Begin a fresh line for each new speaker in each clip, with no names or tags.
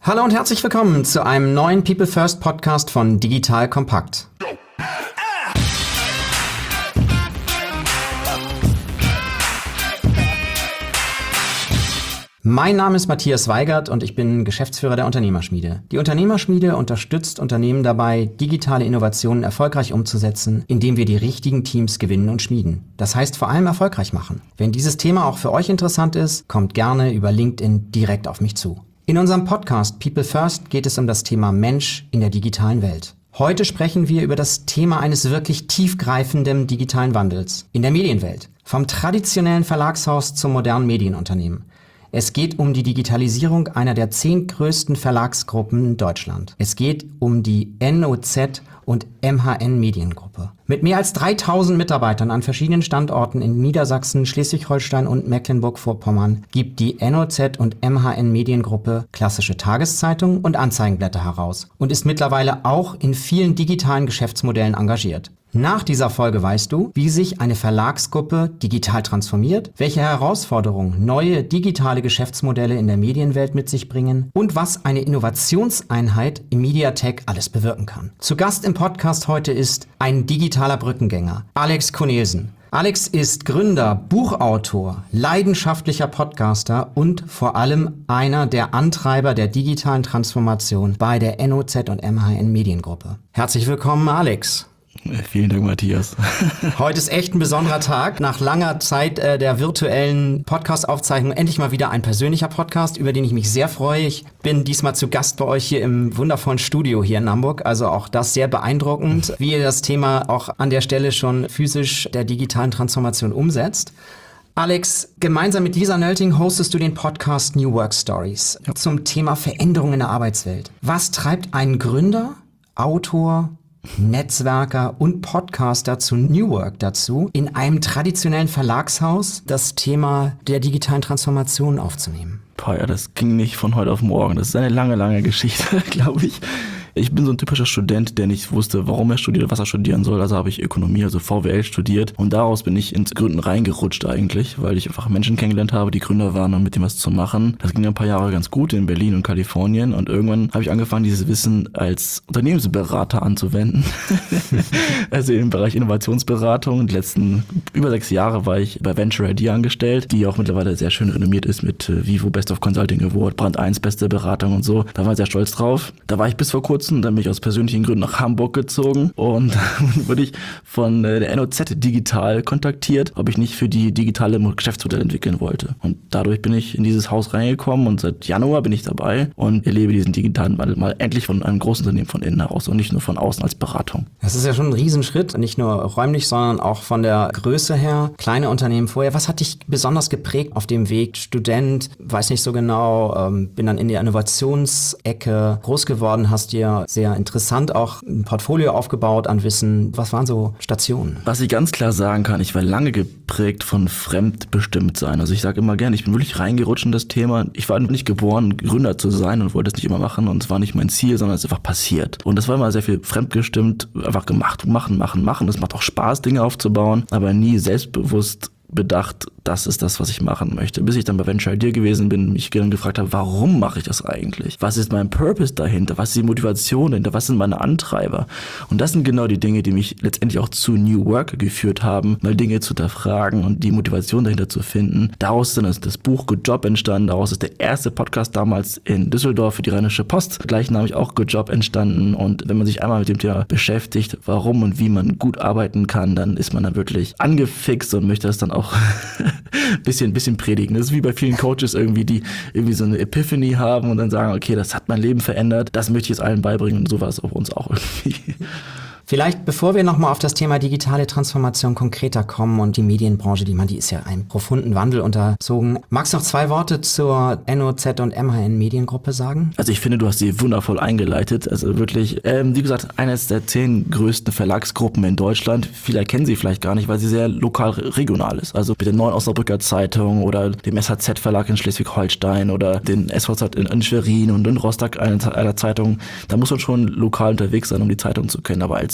Hallo und herzlich willkommen zu einem neuen People First Podcast von Digital Kompakt. Mein Name ist Matthias Weigert und ich bin Geschäftsführer der Unternehmerschmiede. Die Unternehmerschmiede unterstützt Unternehmen dabei, digitale Innovationen erfolgreich umzusetzen, indem wir die richtigen Teams gewinnen und schmieden. Das heißt vor allem erfolgreich machen. Wenn dieses Thema auch für euch interessant ist, kommt gerne über LinkedIn direkt auf mich zu. In unserem Podcast People First geht es um das Thema Mensch in der digitalen Welt. Heute sprechen wir über das Thema eines wirklich tiefgreifenden digitalen Wandels in der Medienwelt. Vom traditionellen Verlagshaus zum modernen Medienunternehmen. Es geht um die Digitalisierung einer der 10 größten Verlagsgruppen in Deutschland. Es geht um die NOZ und MHN Mediengruppe. Mit mehr als 3000 Mitarbeitern an verschiedenen Standorten in Niedersachsen, Schleswig-Holstein und Mecklenburg-Vorpommern gibt die NOZ und MHN Mediengruppe klassische Tageszeitungen und Anzeigenblätter heraus und ist mittlerweile auch in vielen digitalen Geschäftsmodellen engagiert. Nach dieser Folge weißt du, wie sich eine Verlagsgruppe digital transformiert, welche Herausforderungen neue digitale Geschäftsmodelle in der Medienwelt mit sich bringen und was eine Innovationseinheit im Mediatech alles bewirken kann. Zu Gast im Podcast heute ist ein digitaler Brückengänger, Alex Cornelsen. Alex ist Gründer, Buchautor, leidenschaftlicher Podcaster und vor allem einer der Antreiber der digitalen Transformation bei der NOZ und MHN Mediengruppe. Herzlich willkommen, Alex.
Vielen Dank, Matthias.
Heute ist echt ein besonderer Tag. Nach langer Zeit der virtuellen Podcast-Aufzeichnung endlich mal wieder ein persönlicher Podcast, über den ich mich sehr freue. Ich bin diesmal zu Gast bei euch hier im wundervollen Studio hier in Hamburg. Also auch das sehr beeindruckend, wie ihr das Thema auch an der Stelle schon physisch der digitalen Transformation umsetzt. Alex, gemeinsam mit Lisa Nölting hostest du den Podcast New Work Stories zum Thema Veränderung in der Arbeitswelt. Was treibt einen Gründer, Autor, Netzwerker und Podcaster zu New Work dazu, in einem traditionellen Verlagshaus das Thema der digitalen Transformation aufzunehmen?
Ja, das ging nicht von heute auf morgen. Das ist eine lange, lange Geschichte, glaube ich. Ich bin so ein typischer Student, der nicht wusste, warum er studiert, was er studieren soll. Also habe ich Ökonomie, also VWL studiert. Und daraus bin ich ins Gründen reingerutscht eigentlich, weil ich einfach Menschen kennengelernt habe, die Gründer waren und mit dem was zu machen. Das ging ein paar Jahre ganz gut in Berlin und Kalifornien. Und irgendwann habe ich angefangen, dieses Wissen als Unternehmensberater anzuwenden. Also im Bereich Innovationsberatung. Die letzten über 6 Jahre war ich bei Venture ID angestellt, die auch mittlerweile sehr schön renommiert ist mit Vivo Best of Consulting Award, Brand 1 beste Beratung und so. Da war ich sehr stolz drauf. Da war ich bis vor kurzem. Dann bin ich aus persönlichen Gründen nach Hamburg gezogen und dann wurde ich von der NOZ digital kontaktiert, ob ich nicht für die digitale Geschäftsmodell entwickeln wollte. Und dadurch bin ich in dieses Haus reingekommen und seit Januar bin ich dabei und erlebe diesen digitalen Wandel mal endlich von einem großen Unternehmen von innen heraus und nicht nur von außen als Beratung.
Das ist ja schon ein Riesenschritt, nicht nur räumlich, sondern auch von der Größe her. Kleine Unternehmen vorher. Was hat dich besonders geprägt auf dem Weg? Student, weiß nicht so genau, bin dann in der Innovationsecke groß geworden, hast dir sehr interessant auch ein Portfolio aufgebaut an Wissen. Was waren so Stationen?
Was ich ganz klar sagen kann, ich war lange geprägt von Fremdbestimmtsein. Also ich sage immer gerne, ich bin wirklich reingerutscht in das Thema. Ich war nicht geboren, Gründer zu sein und wollte es nicht immer machen und es war nicht mein Ziel, sondern es ist einfach passiert. Und das war immer sehr viel fremdgestimmt, einfach gemacht, machen. Es macht auch Spaß, Dinge aufzubauen, aber nie selbstbewusst bedacht, das ist das, was ich machen möchte. Bis ich dann bei Venture ID gewesen bin, mich dann gefragt habe, warum mache ich das eigentlich? Was ist mein Purpose dahinter? Was ist die Motivation dahinter? Was sind meine Antreiber? Und das sind genau die Dinge, die mich letztendlich auch zu New Work geführt haben, mal Dinge zu hinterfragen und die Motivation dahinter zu finden. Daraus ist dann das Buch Good Job entstanden. Daraus ist der erste Podcast damals in Düsseldorf für die Rheinische Post. Gleichnamig auch Good Job entstanden. Und wenn man sich einmal mit dem Thema beschäftigt, warum und wie man gut arbeiten kann, dann ist man da wirklich angefixt und möchte das dann auch bisschen predigen. Das ist wie bei vielen Coaches irgendwie, die irgendwie so eine Epiphany haben und dann sagen, okay, das hat mein Leben verändert, das möchte ich jetzt allen beibringen und so war es auf uns auch irgendwie.
Vielleicht, bevor wir nochmal auf das Thema digitale Transformation konkreter kommen und die Medienbranche, die ist ja einem profunden Wandel unterzogen. Magst du noch 2 Worte zur NOZ und MHN Mediengruppe sagen?
Also ich finde, du hast sie wundervoll eingeleitet. Also wirklich, wie gesagt, eines der 10 größten Verlagsgruppen in Deutschland. Viele kennen sie vielleicht gar nicht, weil sie sehr lokal regional ist. Also mit der Neuen Osnabrücker Zeitung oder dem SHZ-Verlag in Schleswig-Holstein oder den SVZ in Schwerin und in Rostock einer Zeitung. Da muss man schon lokal unterwegs sein, um die Zeitung zu kennen. Aber als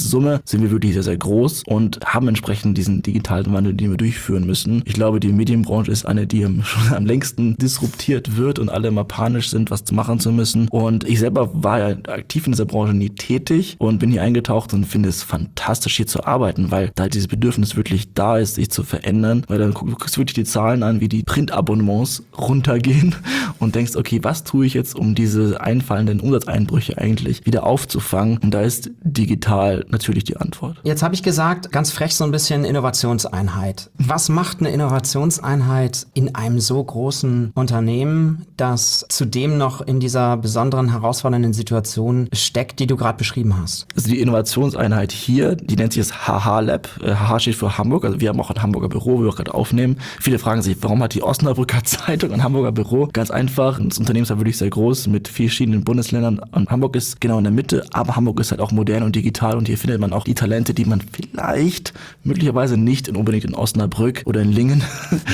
Summe sind wir wirklich sehr, sehr groß und haben entsprechend diesen digitalen Wandel, den wir durchführen müssen. Ich glaube, die Medienbranche ist eine, die schon am längsten disruptiert wird und alle immer panisch sind, was machen zu müssen. Und ich selber war ja aktiv in dieser Branche nie tätig und bin hier eingetaucht und finde es fantastisch, hier zu arbeiten, weil da dieses Bedürfnis wirklich da ist, sich zu verändern. Weil dann guckst du wirklich die Zahlen an, wie die Printabonnements runtergehen und denkst, okay, was tue ich jetzt, um diese einfallenden Umsatzeinbrüche eigentlich wieder aufzufangen? Und da ist digital natürlich die Antwort.
Jetzt habe ich gesagt, ganz frech so ein bisschen Innovationseinheit. Was macht eine Innovationseinheit in einem so großen Unternehmen, das zudem noch in dieser besonderen, herausfordernden Situation steckt, die du gerade beschrieben hast?
Also die Innovationseinheit hier, die nennt sich das HH Lab. HH steht für Hamburg, also wir haben auch ein Hamburger Büro, wo wir auch gerade aufnehmen. Viele fragen sich, warum hat die Osnabrücker Zeitung ein Hamburger Büro? Ganz einfach, das Unternehmen ist ja wirklich sehr groß mit vielen verschiedenen Bundesländern und Hamburg ist genau in der Mitte, aber Hamburg ist halt auch modern und digital und hier findet man auch die Talente, die man vielleicht möglicherweise nicht unbedingt in Osnabrück oder in Lingen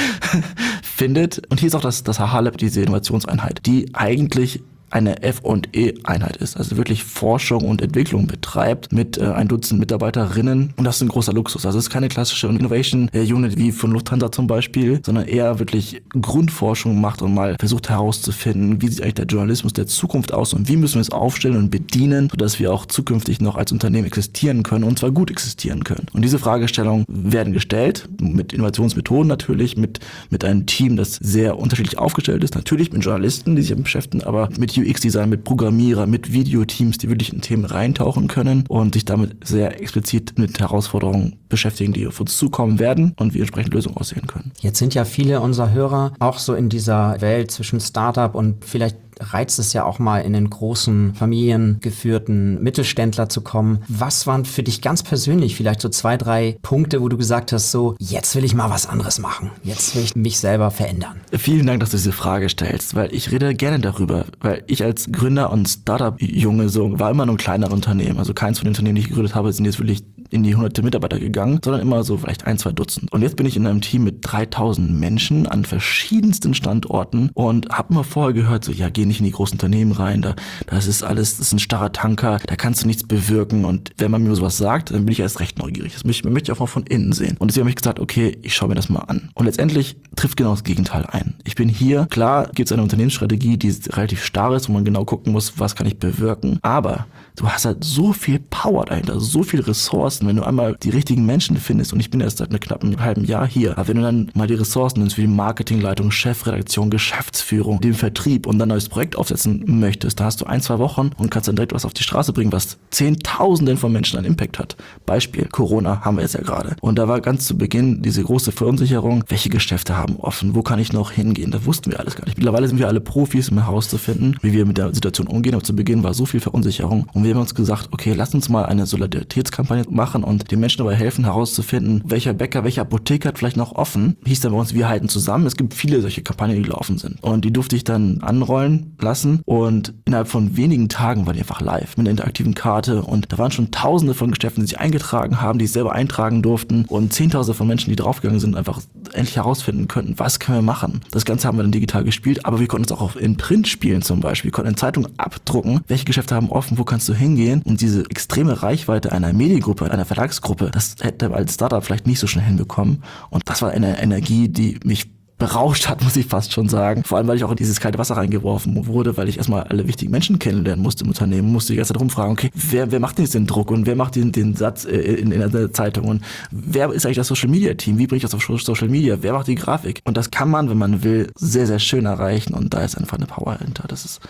findet. Und hier ist auch das HH Lab, diese Innovationseinheit, die eigentlich eine F&E-Einheit ist, also wirklich Forschung und Entwicklung betreibt mit ein Dutzend Mitarbeiterinnen und das ist ein großer Luxus. Also es ist keine klassische Innovation Unit wie von Lufthansa zum Beispiel, sondern eher wirklich Grundforschung macht und mal versucht herauszufinden, wie sieht eigentlich der Journalismus der Zukunft aus und wie müssen wir es aufstellen und bedienen, sodass wir auch zukünftig noch als Unternehmen existieren können und zwar gut existieren können. Und diese Fragestellungen werden gestellt, mit Innovationsmethoden natürlich, mit einem Team, das sehr unterschiedlich aufgestellt ist, natürlich mit Journalisten, die sich beschäftigen, aber mit UX-Design, mit Programmierer, mit Videoteams, die wirklich in Themen reintauchen können und sich damit sehr explizit mit Herausforderungen beschäftigen, die auf uns zukommen werden und wie entsprechend Lösungen aussehen können.
Jetzt sind ja viele unserer Hörer auch so in dieser Welt zwischen Startup und vielleicht reizt es ja auch mal in den großen familiengeführten Mittelständler zu kommen. Was waren für dich ganz persönlich vielleicht so 2, 3 Punkte, wo du gesagt hast, so jetzt will ich mal was anderes machen, jetzt will ich mich selber verändern?
Vielen Dank, dass du diese Frage stellst, weil ich rede gerne darüber, weil ich als Gründer und Startup-Junge war immer nur ein kleineres Unternehmen, also keins von den Unternehmen, die ich gegründet habe, sind jetzt wirklich in die hunderte Mitarbeiter gegangen, sondern immer so vielleicht 1, 2 Dutzend. Und jetzt bin ich in einem Team mit 3000 Menschen an verschiedensten Standorten und habe immer vorher gehört, so ja, geh nicht in die großen Unternehmen rein, das ist ein starrer Tanker, da kannst du nichts bewirken und wenn man mir sowas sagt, dann bin ich erst recht neugierig. Das möchte ich auch mal von innen sehen. Und deswegen habe ich gesagt, okay, ich schaue mir das mal an. Und letztendlich trifft genau das Gegenteil ein. Ich bin hier, klar gibt es eine Unternehmensstrategie, die relativ starr ist, wo man genau gucken muss, was kann ich bewirken, aber du hast halt so viel Power dahinter, so viele Ressourcen, wenn du einmal die richtigen Menschen findest und ich bin erst seit einem knappen halben Jahr hier, aber wenn du dann mal die Ressourcen nimmst, wie die Marketingleitung, Chefredaktion, Geschäftsführung, den Vertrieb und dann ein neues Projekt aufsetzen möchtest, da hast du 1, 2 Wochen und kannst dann direkt was auf die Straße bringen, was Zehntausenden von Menschen einen Impact hat. Beispiel, Corona haben wir jetzt ja gerade. Und da war ganz zu Beginn diese große Verunsicherung, welche Geschäfte haben offen, wo kann ich noch hingehen, da wussten wir alles gar nicht. Mittlerweile sind wir alle Profis, um herauszufinden, wie wir mit der Situation umgehen, aber zu Beginn war so viel Verunsicherung und wir haben uns gesagt, okay, lass uns mal eine Solidaritätskampagne machen und den Menschen dabei helfen, herauszufinden, welcher Bäcker, welche Apotheke hat vielleicht noch offen. Hieß dann bei uns, wir halten zusammen. Es gibt viele solche Kampagnen, die laufen sind. Und die durfte ich dann anrollen lassen und innerhalb von wenigen Tagen war die einfach live mit einer interaktiven Karte und da waren schon Tausende von Geschäften, die sich eingetragen haben, die sich selber eintragen durften und Zehntausende von Menschen, die draufgegangen sind, einfach endlich herausfinden könnten, was können wir machen. Das Ganze haben wir dann digital gespielt, aber wir konnten es auch in Print spielen zum Beispiel. Wir konnten in Zeitungen abdrucken, welche Geschäfte haben offen, wo kannst du hingehen und diese extreme Reichweite einer Mediengruppe, einer Verlagsgruppe, das hätte als Startup vielleicht nicht so schnell hinbekommen und das war eine Energie, die mich berauscht hat, muss ich fast schon sagen. Vor allem, weil ich auch in dieses kalte Wasser reingeworfen wurde, weil ich erstmal alle wichtigen Menschen kennenlernen musste im Unternehmen, musste die ganze Zeit rumfragen, okay, wer macht denn jetzt den Druck und wer macht den Satz in der Zeitung und wer ist eigentlich das Social Media Team, wie bringe ich das auf Social Media, wer macht die Grafik? Und das kann man, wenn man will, sehr, sehr schön erreichen und da ist einfach eine Power hinter. Das ist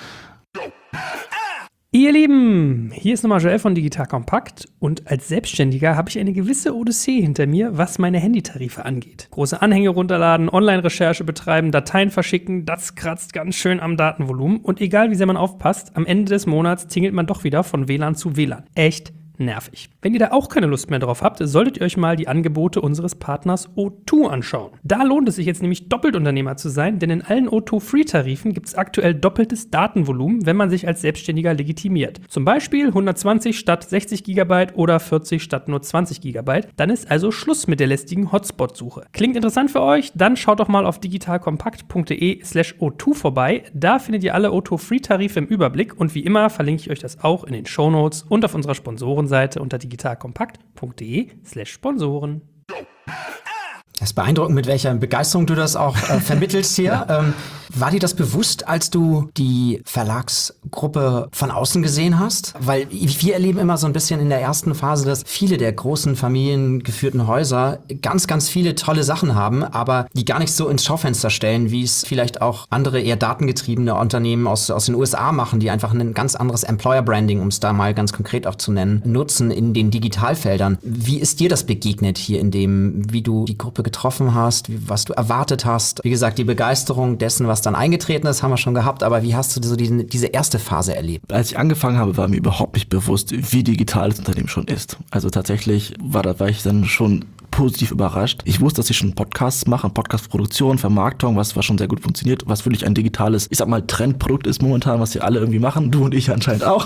Ihr Lieben, hier ist nochmal Joel von Digital Kompakt und als Selbstständiger habe ich eine gewisse Odyssee hinter mir, was meine Handytarife angeht. Große Anhänge runterladen, Online-Recherche betreiben, Dateien verschicken, das kratzt ganz schön am Datenvolumen und egal wie sehr man aufpasst, am Ende des Monats tingelt man doch wieder von WLAN zu WLAN. Echt nervig. Wenn ihr da auch keine Lust mehr drauf habt, solltet ihr euch mal die Angebote unseres Partners O2 anschauen. Da lohnt es sich jetzt nämlich doppelt Unternehmer zu sein, denn in allen O2-Free-Tarifen gibt es aktuell doppeltes Datenvolumen, wenn man sich als Selbstständiger legitimiert. Zum Beispiel 120 statt 60 GB oder 40 statt nur 20 GB. Dann ist also Schluss mit der lästigen Hotspot-Suche. Klingt interessant für euch? Dann schaut doch mal auf digitalkompakt.de/O2 vorbei. Da findet ihr alle O2-Free-Tarife im Überblick und wie immer verlinke ich euch das auch in den Shownotes und auf unserer Sponsorenseite Sponsorenseite unter digitalkompakt.de/Sponsoren.
Das ist beeindruckend, mit welcher Begeisterung du das auch vermittelst hier. War dir das bewusst, als du die Verlagsgruppe von außen gesehen hast? Weil wir erleben immer so ein bisschen in der ersten Phase, dass viele der großen familiengeführten Häuser ganz, ganz viele tolle Sachen haben, aber die gar nicht so ins Schaufenster stellen, wie es vielleicht auch andere eher datengetriebene Unternehmen aus den USA machen, die einfach ein ganz anderes Employer-Branding, um es da mal ganz konkret auch zu nennen, nutzen in den Digitalfeldern. Wie ist dir das begegnet hier in dem, wie du die Gruppe getroffen hast, was du erwartet hast? Wie gesagt, die Begeisterung dessen, was dann eingetreten ist, haben wir schon gehabt, aber wie hast du so diese erste Phase erlebt?
Als ich angefangen habe, war mir überhaupt nicht bewusst, wie digital das Unternehmen schon ist. Also tatsächlich war ich dann schon positiv überrascht. Ich wusste, dass sie schon Podcasts machen, Podcast-Produktion, Vermarktung, was schon sehr gut funktioniert, was wirklich ein digitales, ich sag mal, Trendprodukt ist momentan, was sie alle irgendwie machen, du und ich anscheinend auch.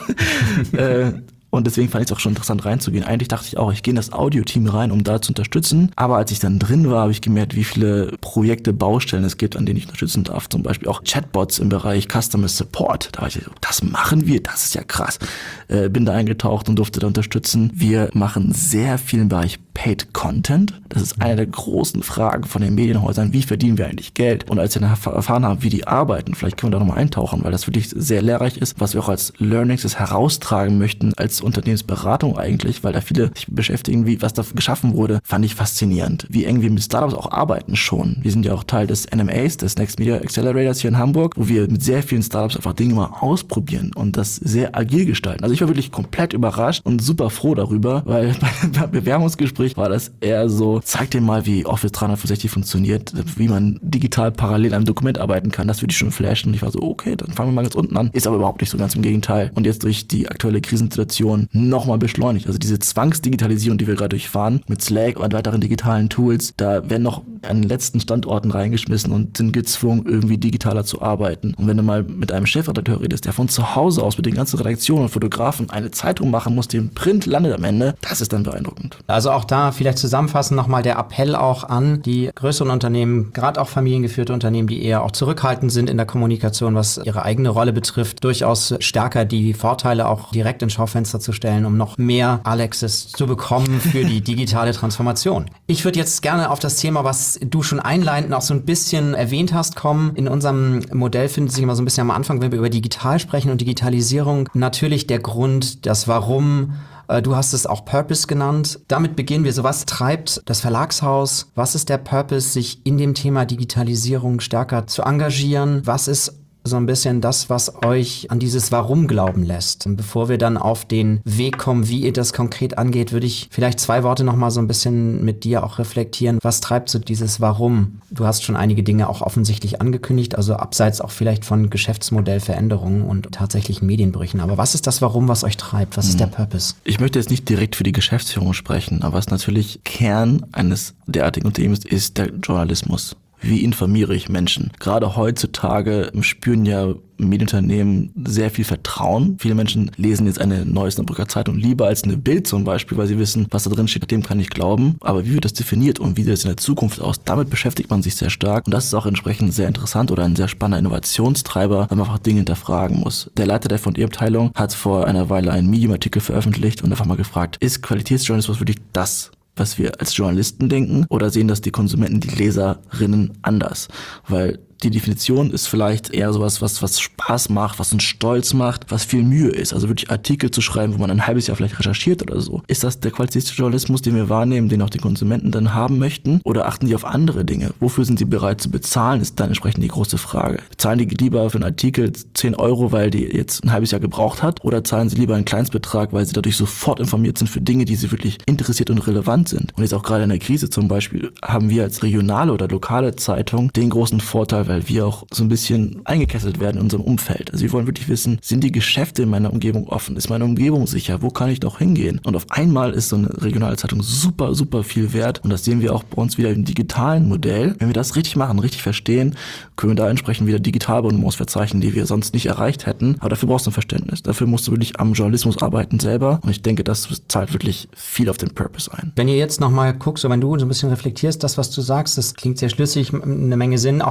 Und deswegen fand ich es auch schon interessant reinzugehen. Eigentlich dachte ich auch, ich gehe in das Audio-Team rein, um da zu unterstützen. Aber als ich dann drin war, habe ich gemerkt, wie viele Projekte, Baustellen es gibt, an denen ich unterstützen darf. Zum Beispiel auch Chatbots im Bereich Customer Support. Da war ich so, das machen wir, das ist ja krass. Bin da eingetaucht und durfte da unterstützen. Wir machen sehr viel im Bereich Paid Content. Das ist eine der großen Fragen von den Medienhäusern. Wie verdienen wir eigentlich Geld? Und als wir dann erfahren haben, wie die arbeiten, vielleicht können wir da nochmal eintauchen, weil das wirklich sehr lehrreich ist, was wir auch als Learnings heraustragen möchten, als Unternehmensberatung eigentlich, weil da viele sich beschäftigen, was da geschaffen wurde, fand ich faszinierend. Wie eng wir mit Startups auch arbeiten schon. Wir sind ja auch Teil des NMAs, des Next Media Accelerators hier in Hamburg, wo wir mit sehr vielen Startups einfach Dinge mal ausprobieren und das sehr agil gestalten. Also ich war wirklich komplett überrascht und super froh darüber, weil beim Bewerbungsgespräch war das eher so, zeig dir mal, wie Office 365 funktioniert, wie man digital parallel an einem Dokument arbeiten kann. Das würde ich schon flashen. Und ich war so, okay, dann fangen wir mal ganz unten an. Ist aber überhaupt nicht so, ganz im Gegenteil. Und jetzt durch die aktuelle Krisensituation nochmal beschleunigt. Also diese Zwangsdigitalisierung, die wir gerade durchfahren, mit Slack und weiteren digitalen Tools, da werden noch an den letzten Standorten reingeschmissen und sind gezwungen, irgendwie digitaler zu arbeiten. Und wenn du mal mit einem Chefredakteur redest, der von zu Hause aus mit den ganzen Redaktionen und Fotografen eine Zeitung machen muss, die im Print landet am Ende, das ist dann beeindruckend.
Also auch da vielleicht zusammenfassend nochmal der Appell auch an die größeren Unternehmen, gerade auch familiengeführte Unternehmen, die eher auch zurückhaltend sind in der Kommunikation, was ihre eigene Rolle betrifft, durchaus stärker die Vorteile auch direkt ins Schaufenster zu stellen, um noch mehr Alexes zu bekommen für die digitale Transformation. Ich würde jetzt gerne auf das Thema, was du schon einleitend auch so ein bisschen erwähnt hast, kommen. In unserem Modell findet sich immer so ein bisschen am Anfang, wenn wir über digital sprechen und Digitalisierung, natürlich der Grund, das Warum. Du hast es auch Purpose genannt. Damit beginnen wir. So, was treibt das Verlagshaus? Was ist der Purpose, sich in dem Thema Digitalisierung stärker zu engagieren? Was ist so ein bisschen das, was euch an dieses Warum glauben lässt? Und bevor wir dann auf den Weg kommen, wie ihr das konkret angeht, würde ich vielleicht 2 Worte nochmal so ein bisschen mit dir auch reflektieren. Was treibt so dieses Warum? Du hast schon einige Dinge auch offensichtlich angekündigt, also abseits auch vielleicht von Geschäftsmodellveränderungen und tatsächlichen Medienbrüchen. Aber was ist das Warum, was euch treibt? Was ist der Purpose?
Ich möchte jetzt nicht direkt für die Geschäftsführung sprechen, aber was natürlich Kern eines derartigen Unternehmens ist der Journalismus. Wie informiere ich Menschen? Gerade heutzutage spüren ja Medienunternehmen sehr viel Vertrauen. Viele Menschen lesen jetzt eine neue Osnabrücker Zeitung lieber als eine Bild zum Beispiel, weil sie wissen, was da drin steht, dem kann ich glauben. Aber wie wird das definiert und wie sieht das in der Zukunft aus? Damit beschäftigt man sich sehr stark und das ist auch entsprechend sehr interessant oder ein sehr spannender Innovationstreiber, weil man einfach Dinge hinterfragen muss. Der Leiter der V&E-Abteilung hat vor einer Weile einen Medium-Artikel veröffentlicht und einfach mal gefragt, ist Qualitätsjournalismus wirklich das, was wir als Journalisten denken, oder sehen das die Konsumenten, die Leserinnen anders? Weil die Definition ist vielleicht eher sowas, was Spaß macht, was uns stolz macht, was viel Mühe ist. Also wirklich Artikel zu schreiben, wo man ein halbes Jahr vielleicht recherchiert oder so. Ist das der Qualitätsjournalismus, den wir wahrnehmen, den auch die Konsumenten dann haben möchten? Oder achten die auf andere Dinge? Wofür sind sie bereit zu bezahlen, ist dann entsprechend die große Frage. Zahlen die lieber für einen Artikel 10 €, weil die jetzt ein halbes Jahr gebraucht hat? Oder zahlen sie lieber einen Kleinstbetrag, weil sie dadurch sofort informiert sind für Dinge, die sie wirklich interessiert und relevant sind? Und jetzt auch gerade in der Krise zum Beispiel haben wir als regionale oder lokale Zeitung den großen Vorteil, weil wir auch so ein bisschen eingekesselt werden in unserem Umfeld. Also wir wollen wirklich wissen, sind die Geschäfte in meiner Umgebung offen? Ist meine Umgebung sicher? Wo kann ich noch hingehen? Und auf einmal ist so eine regionale Zeitung super, super viel wert. Und das sehen wir auch bei uns wieder im digitalen Modell. Wenn wir das richtig machen, richtig verstehen, können wir da entsprechend wieder Digitalabonnements verzeichnen, die wir sonst nicht erreicht hätten. Aber dafür brauchst du ein Verständnis. Dafür musst du wirklich am Journalismus arbeiten selber. Und ich denke, das zahlt wirklich viel auf den Purpose ein.
Wenn ihr jetzt nochmal guckst, so wenn du so ein bisschen reflektierst, das, was du sagst, das klingt sehr schlüssig, eine Menge Sinn, auch verändert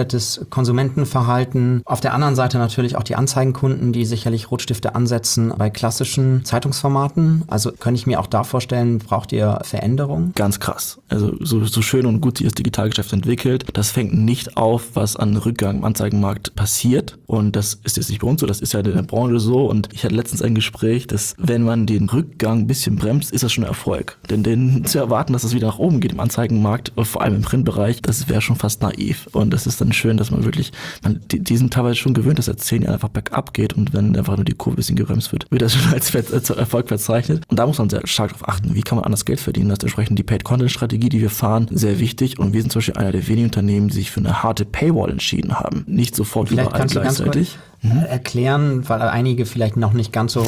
verändertes Konsumentenverhalten. Auf der anderen Seite natürlich auch die Anzeigenkunden, die sicherlich Rotstifte ansetzen bei klassischen Zeitungsformaten. Also könnte ich mir auch da vorstellen, braucht ihr Veränderungen?
Ganz krass. Also so schön und gut sich das Digitalgeschäft entwickelt, das fängt nicht auf, was an Rückgang im Anzeigenmarkt passiert. Und das ist jetzt nicht bei uns so, das ist ja in der Branche so. Und ich hatte letztens ein Gespräch, dass wenn man den Rückgang ein bisschen bremst, ist das schon ein Erfolg. Denn zu erwarten, dass es wieder nach oben geht im Anzeigenmarkt, vor allem im Printbereich, das wäre schon fast naiv. Und das ist dann schön, dass man wirklich, die sind teilweise schon gewöhnt, dass seit 10 Jahren einfach bergab geht und wenn einfach nur die Kurve ein bisschen gebremst wird das schon als Erfolg verzeichnet. Und da muss man sehr stark darauf achten, wie kann man anders Geld verdienen. Das ist entsprechend die Paid-Content-Strategie, die wir fahren, sehr wichtig. Und wir sind zum Beispiel einer der wenigen Unternehmen, die sich für eine harte Paywall entschieden haben. Nicht sofort
vielleicht
überall gleichzeitig.
Erklären, weil einige vielleicht noch nicht ganz so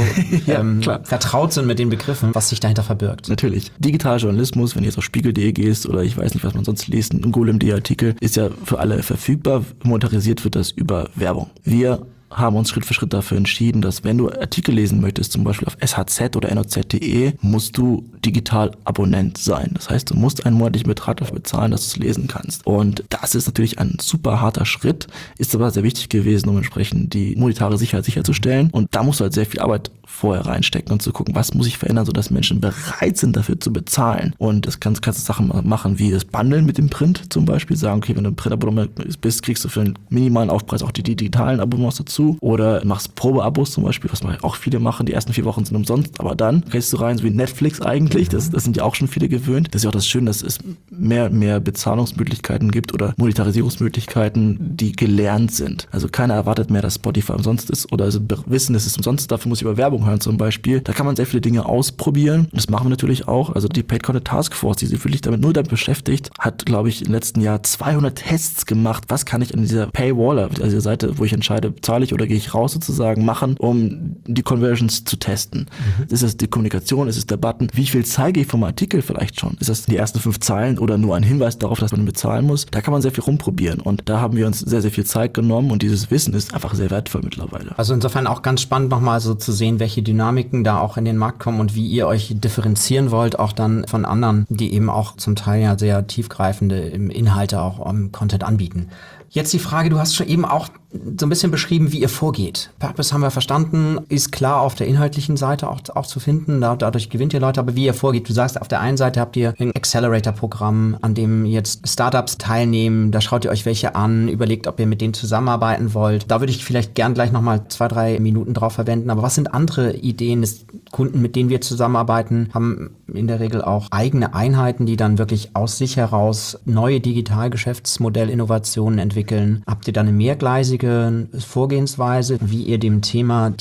vertraut sind mit den Begriffen, was sich dahinter verbirgt.
Natürlich. Digitaler Journalismus, wenn du jetzt auf Spiegel.de gehst oder ich weiß nicht, was man sonst liest, ein Golem.de-Artikel, ist ja für alle verfügbar. Monetarisiert wird das über Werbung. Wir haben uns Schritt für Schritt dafür entschieden, dass wenn du Artikel lesen möchtest, zum Beispiel auf SHZ oder NOZ.de, musst du digital Abonnent sein. Das heißt, du musst einen monatlichen Betrag dafür bezahlen, dass du es lesen kannst. Und das ist natürlich ein super harter Schritt, ist aber sehr wichtig gewesen, um entsprechend die monetare Sicherheit sicherzustellen. Und da musst du halt sehr viel Arbeit vorher reinstecken und zu gucken, was muss ich verändern, sodass Menschen bereit sind, dafür zu bezahlen. Und das kannst du Sachen machen, wie das Bundeln mit dem Print zum Beispiel, sagen, okay, wenn du ein Print-Abonnement bist, kriegst du für einen minimalen Aufpreis auch die digitalen Abonnements dazu. Oder machst Probeabos zum Beispiel, was auch viele machen. Die ersten 4 Wochen sind umsonst, aber dann gehst du rein, so wie Netflix eigentlich. Das sind ja auch schon viele gewöhnt. Das ist ja auch das Schöne, dass es mehr Bezahlungsmöglichkeiten gibt oder Monetarisierungsmöglichkeiten, die gelernt sind. Also keiner erwartet mehr, dass Spotify umsonst ist oder also wissen, dass es umsonst ist. Dafür muss ich über Werbung hören zum Beispiel. Da kann man sehr viele Dinge ausprobieren. Und das machen wir natürlich auch. Also die Paid Content Task Force, die sich wirklich damit beschäftigt, hat, glaube ich, im letzten Jahr 200 Tests gemacht. Was kann ich an dieser Paywall, also dieser Seite, wo ich entscheide, zahle ich oder gehe ich raus sozusagen, machen, um die Conversions zu testen. Ist das die Kommunikation, ist es der Button? Wie viel zeige ich vom Artikel vielleicht schon? Ist das die ersten 5 Zeilen oder nur ein Hinweis darauf, dass man bezahlen muss? Da kann man sehr viel rumprobieren und da haben wir uns sehr, sehr viel Zeit genommen und dieses Wissen ist einfach sehr wertvoll mittlerweile.
Also insofern auch ganz spannend nochmal so zu sehen, welche Dynamiken da auch in den Markt kommen und wie ihr euch differenzieren wollt, auch dann von anderen, die eben auch zum Teil ja sehr tiefgreifende Inhalte auch am Content anbieten. Jetzt die Frage, du hast schon eben auch so ein bisschen beschrieben, wie ihr vorgeht. Purpose haben wir verstanden, ist klar auf der inhaltlichen Seite auch zu finden, dadurch gewinnt ihr Leute, aber wie ihr vorgeht, du sagst, auf der einen Seite habt ihr ein Accelerator-Programm, an dem jetzt Startups teilnehmen, da schaut ihr euch welche an, überlegt, ob ihr mit denen zusammenarbeiten wollt. Da würde ich vielleicht gern gleich nochmal 2-3 Minuten drauf verwenden, aber was sind andere Ideen des Kunden, mit denen wir zusammenarbeiten, haben in der Regel auch eigene Einheiten, die dann wirklich aus sich heraus neue Digitalgeschäftsmodellinnovationen entwickeln. Habt ihr dann eine mehrgleisige Vorgehensweise, wie ihr dem Thema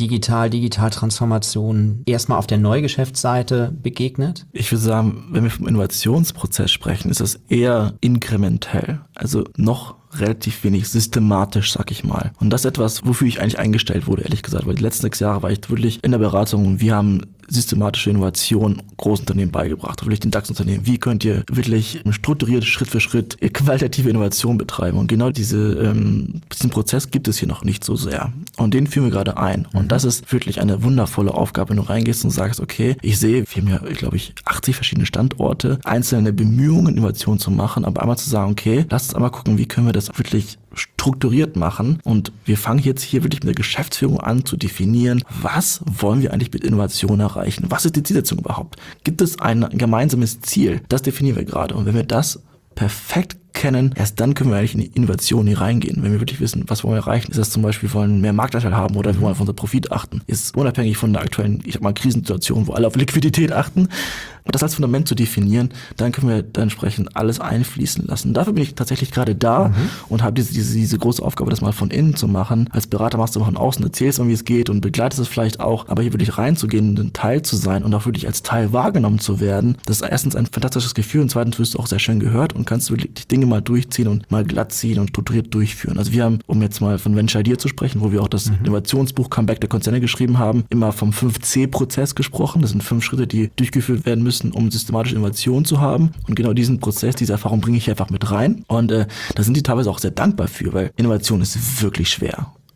Digitaltransformation erstmal auf der Neugeschäftsseite begegnet?
Ich würde sagen, wenn wir vom Innovationsprozess sprechen, ist das eher inkrementell, also noch relativ wenig systematisch, sag ich mal. Und das ist etwas, wofür ich eigentlich eingestellt wurde, ehrlich gesagt, weil die letzten 6 Jahre war ich wirklich in der Beratung und wir haben systematische Innovation Großunternehmen beigebracht, wirklich den DAX-Unternehmen. Wie könnt ihr wirklich strukturiert Schritt für Schritt qualitative Innovation betreiben? Und genau diesen Prozess gibt es hier noch nicht so sehr. Und den führen wir gerade ein. Und das ist wirklich eine wundervolle Aufgabe, wenn du reingehst und sagst, okay, ich sehe, wir haben ja, glaube ich, 80 verschiedene Standorte, einzelne Bemühungen, Innovation zu machen, aber einmal zu sagen, okay, lass uns einmal gucken, wie können wir das wirklich strukturiert machen und wir fangen jetzt hier wirklich mit der Geschäftsführung an zu definieren, was wollen wir eigentlich mit Innovation erreichen? Was ist die Zielsetzung überhaupt? Gibt es ein gemeinsames Ziel? Das definieren wir gerade und wenn wir das perfekt kennen, erst dann können wir eigentlich in die Innovation hier reingehen. Wenn wir wirklich wissen, was wollen wir erreichen, ist das zum Beispiel, wir wollen mehr Marktanteil haben oder wir wollen auf unser Profit achten. Ist unabhängig von der aktuellen, Krisensituation, wo alle auf Liquidität achten. Und das als Fundament zu definieren, dann können wir dann entsprechend alles einfließen lassen. Dafür bin ich tatsächlich gerade da und habe diese große Aufgabe, das mal von innen zu machen. Als Berater machst du mal von außen, erzählst mal, wie es geht und begleitest es vielleicht auch, aber hier wirklich reinzugehen und ein Teil zu sein und auch wirklich als Teil wahrgenommen zu werden, das ist erstens ein fantastisches Gefühl und zweitens wirst du auch sehr schön gehört und kannst wirklich die Dinge mal durchziehen und mal glatt ziehen und strukturiert durchführen. Also wir haben, um jetzt mal von Venture Idea zu sprechen, wo wir auch das Innovationsbuch Comeback der Konzerne geschrieben haben, immer vom 5C-Prozess gesprochen. Das sind 5 Schritte, die durchgeführt werden müssen, um systematische Innovation zu haben. Und genau diesen Prozess, diese Erfahrung bringe ich einfach mit rein. Und da sind die teilweise auch sehr dankbar für, weil Innovation ist wirklich schwer.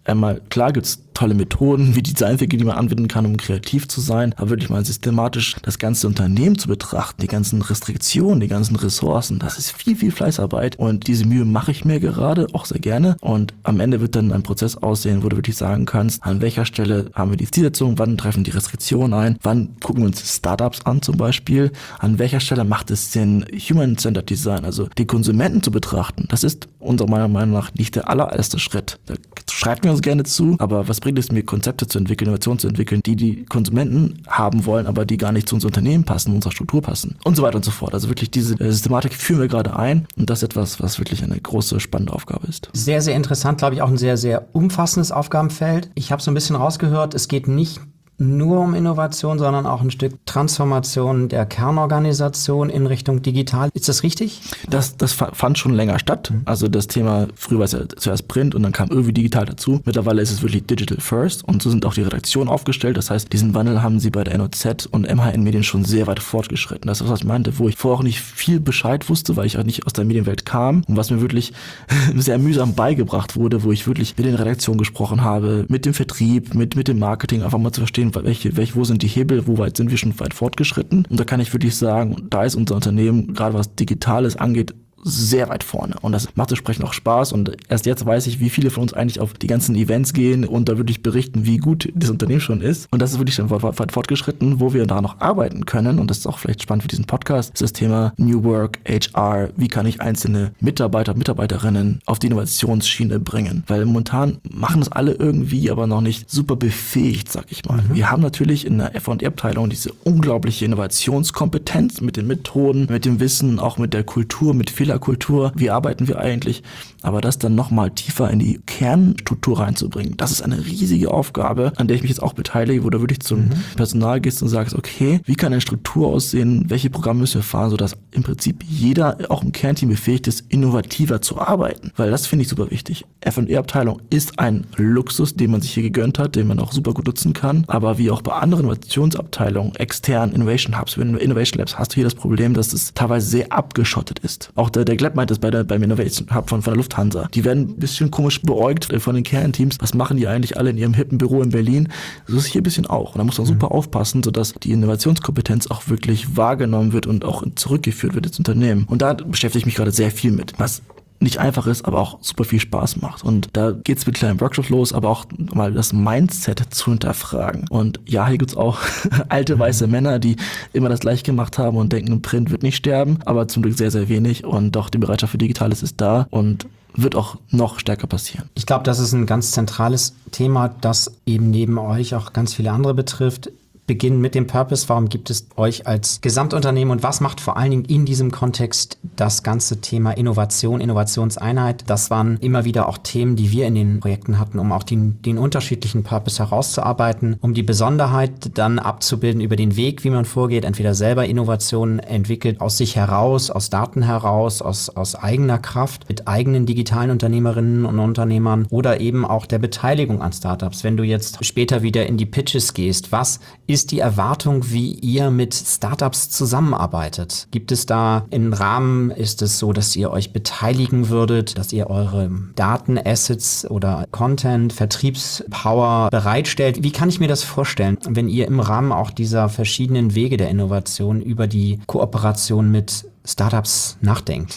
Einmal, klar gibt's tolle Methoden wie Design Thinking, die man anwenden kann, um kreativ zu sein, aber wirklich mal systematisch das ganze Unternehmen zu betrachten, die ganzen Restriktionen, die ganzen Ressourcen, das ist viel, viel Fleißarbeit und diese Mühe mache ich mir gerade auch sehr gerne und am Ende wird dann ein Prozess aussehen, wo du wirklich sagen kannst, an welcher Stelle haben wir die Zielsetzung, wann treffen die Restriktionen ein, wann gucken wir uns Startups an zum Beispiel, an welcher Stelle macht es Sinn, Human-Centered Design, also die Konsumenten zu betrachten. Das ist unserer Meinung nach nicht der allererste Schritt. Da schreibt mir uns gerne zu, aber was bringt es mir, Konzepte zu entwickeln, Innovationen zu entwickeln, die Konsumenten haben wollen, aber die gar nicht zu unserem Unternehmen passen, unserer Struktur passen und so weiter und so fort. Also wirklich diese Systematik führen wir gerade ein und das ist etwas, was wirklich eine große, spannende Aufgabe ist.
Sehr, sehr interessant, glaube ich, auch ein sehr, sehr umfassendes Aufgabenfeld. Ich habe so ein bisschen rausgehört, es geht nicht nur um Innovation, sondern auch ein Stück Transformation der Kernorganisation in Richtung digital. Ist das richtig?
Das fand schon länger statt. Also das Thema, früher war es ja zuerst Print und dann kam irgendwie digital dazu. Mittlerweile ist es wirklich Digital First und so sind auch die Redaktionen aufgestellt. Das heißt, diesen Wandel haben sie bei der NOZ und MHN Medien schon sehr weit fortgeschritten. Das ist, was ich meinte, wo ich vorher auch nicht viel Bescheid wusste, weil ich auch nicht aus der Medienwelt kam und was mir wirklich sehr mühsam beigebracht wurde, wo ich wirklich mit den Redaktionen gesprochen habe, mit dem Vertrieb, mit dem Marketing, einfach mal zu verstehen, wo sind die Hebel, wo weit sind wir schon weit fortgeschritten. Und da kann ich wirklich sagen, da ist unser Unternehmen, gerade was Digitales angeht, sehr weit vorne. Und das macht entsprechend auch Spaß. Und erst jetzt weiß ich, wie viele von uns eigentlich auf die ganzen Events gehen und da wirklich berichten, wie gut das Unternehmen schon ist. Und das ist wirklich schon weit fortgeschritten, wo wir da noch arbeiten können. Und das ist auch vielleicht spannend für diesen Podcast, ist das Thema New Work, HR. Wie kann ich einzelne Mitarbeiter, Mitarbeiterinnen auf die Innovationsschiene bringen? Weil momentan machen das alle irgendwie, aber noch nicht super befähigt, sag ich mal. Wir haben natürlich in der F&E-Abteilung diese unglaubliche Innovationskompetenz mit den Methoden, mit dem Wissen, auch mit der Kultur, mit Fehlerkultur. Wie arbeiten wir eigentlich? Aber das dann nochmal tiefer in die Kernstruktur reinzubringen, das ist eine riesige Aufgabe, an der ich mich jetzt auch beteilige, wo du wirklich zum Personal gehst und sagst, okay, wie kann eine Struktur aussehen? Welche Programme müssen wir fahren, sodass im Prinzip jeder auch im Kernteam befähigt ist, innovativer zu arbeiten? Weil das finde ich super wichtig. F&E-Abteilung ist ein Luxus, den man sich hier gegönnt hat, den man auch super gut nutzen kann. Aber wie auch bei anderen Innovationsabteilungen, externen Innovation Hubs, Innovation Labs, hast du hier das Problem, dass es teilweise sehr abgeschottet ist. Auch der Gleb meint das beim Innovation Hub von der Lufthansa. Die werden ein bisschen komisch beäugt von den Kernteams. Was machen die eigentlich alle in ihrem hippen Büro in Berlin? So ist es hier ein bisschen auch. Und da muss man super aufpassen, sodass die Innovationskompetenz auch wirklich wahrgenommen wird und auch zurückgeführt wird ins Unternehmen. Und da beschäftige ich mich gerade sehr viel mit. Was nicht einfach ist, aber auch super viel Spaß macht. Und da geht's mit kleinen Workshops los, aber auch mal das Mindset zu hinterfragen. Und ja, hier gibt's auch alte weiße Männer, die immer das gleich gemacht haben und denken, Print wird nicht sterben, aber zum Glück sehr, sehr wenig. Und doch die Bereitschaft für Digitales ist da und wird auch noch stärker passieren.
Ich glaube, das ist ein ganz zentrales Thema, das eben neben euch auch ganz viele andere betrifft. Beginnen mit dem Purpose. Warum gibt es euch als Gesamtunternehmen und was macht vor allen Dingen in diesem Kontext das ganze Thema Innovation, Innovationseinheit? Das waren immer wieder auch Themen, die wir in den Projekten hatten, um auch den unterschiedlichen Purpose herauszuarbeiten, um die Besonderheit dann abzubilden über den Weg, wie man vorgeht, entweder selber Innovationen entwickelt, aus sich heraus, aus Daten heraus, aus eigener Kraft, mit eigenen digitalen Unternehmerinnen und Unternehmern oder eben auch der Beteiligung an Startups. Wenn du jetzt später wieder in die Pitches gehst, was ist die Erwartung, wie ihr mit Startups zusammenarbeitet? Gibt es da einen Rahmen, ist es so, dass ihr euch beteiligen würdet, dass ihr eure Datenassets oder Content, Vertriebspower bereitstellt? Wie kann ich mir das vorstellen, wenn ihr im Rahmen auch dieser verschiedenen Wege der Innovation über die Kooperation mit Startups nachdenkt?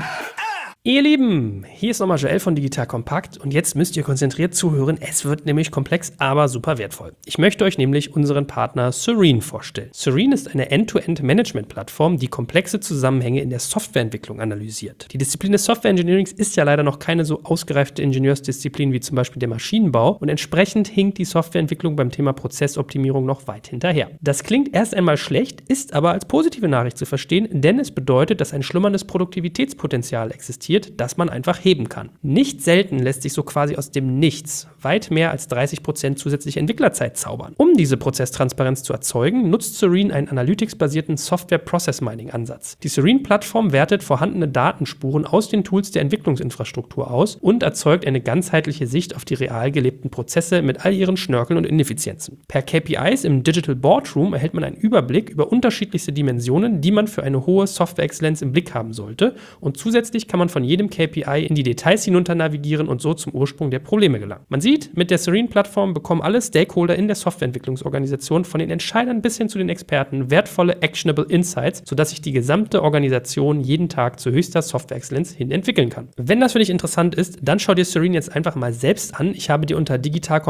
Ihr Lieben, hier ist nochmal Joel von Digital Compact und jetzt müsst ihr konzentriert zuhören. Es wird nämlich komplex, aber super wertvoll. Ich möchte euch nämlich unseren Partner Serene vorstellen. Serene ist eine End-to-End-Management-Plattform, die komplexe Zusammenhänge in der Softwareentwicklung analysiert. Die Disziplin des Software Engineering ist ja leider noch keine so ausgereifte Ingenieursdisziplin wie zum Beispiel der Maschinenbau und entsprechend hinkt die Softwareentwicklung beim Thema Prozessoptimierung noch weit hinterher. Das klingt erst einmal schlecht, ist aber als positive Nachricht zu verstehen, denn es bedeutet, dass ein schlummerndes Produktivitätspotenzial existiert, das man einfach heben kann. Nicht selten lässt sich so quasi aus dem Nichts weit mehr als 30% zusätzliche Entwicklerzeit zaubern. Um diese Prozesstransparenz zu erzeugen, nutzt Serene einen Analytics-basierten Software-Process-Mining-Ansatz. Die Serene-Plattform wertet vorhandene Datenspuren aus den Tools der Entwicklungsinfrastruktur aus und erzeugt eine ganzheitliche Sicht auf die real gelebten Prozesse mit all ihren Schnörkeln und Ineffizienzen. Per KPIs im Digital Boardroom erhält man einen Überblick über unterschiedlichste Dimensionen, die man für eine hohe Software-Exzellenz im Blick haben sollte und zusätzlich kann man von von jedem KPI in die Details hinunter navigieren und so zum Ursprung der Probleme gelangen. Man sieht, mit der Serene-Plattform bekommen alle Stakeholder in der Softwareentwicklungsorganisation von den Entscheidern bis hin zu den Experten wertvolle Actionable Insights, sodass sich die gesamte Organisation jeden Tag zu höchster Software-Exzellenz hin entwickeln kann. Wenn das für dich interessant ist, dann schau dir Serene jetzt einfach mal selbst an. Ich habe dir unter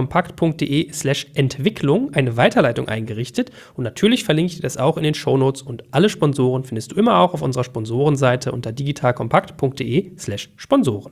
digitalkompakt.de/Entwicklung eine Weiterleitung eingerichtet und natürlich verlinke ich dir das auch in den Shownotes und alle Sponsoren findest du immer auch auf unserer Sponsorenseite unter digitalkompakt.de/Sponsoren.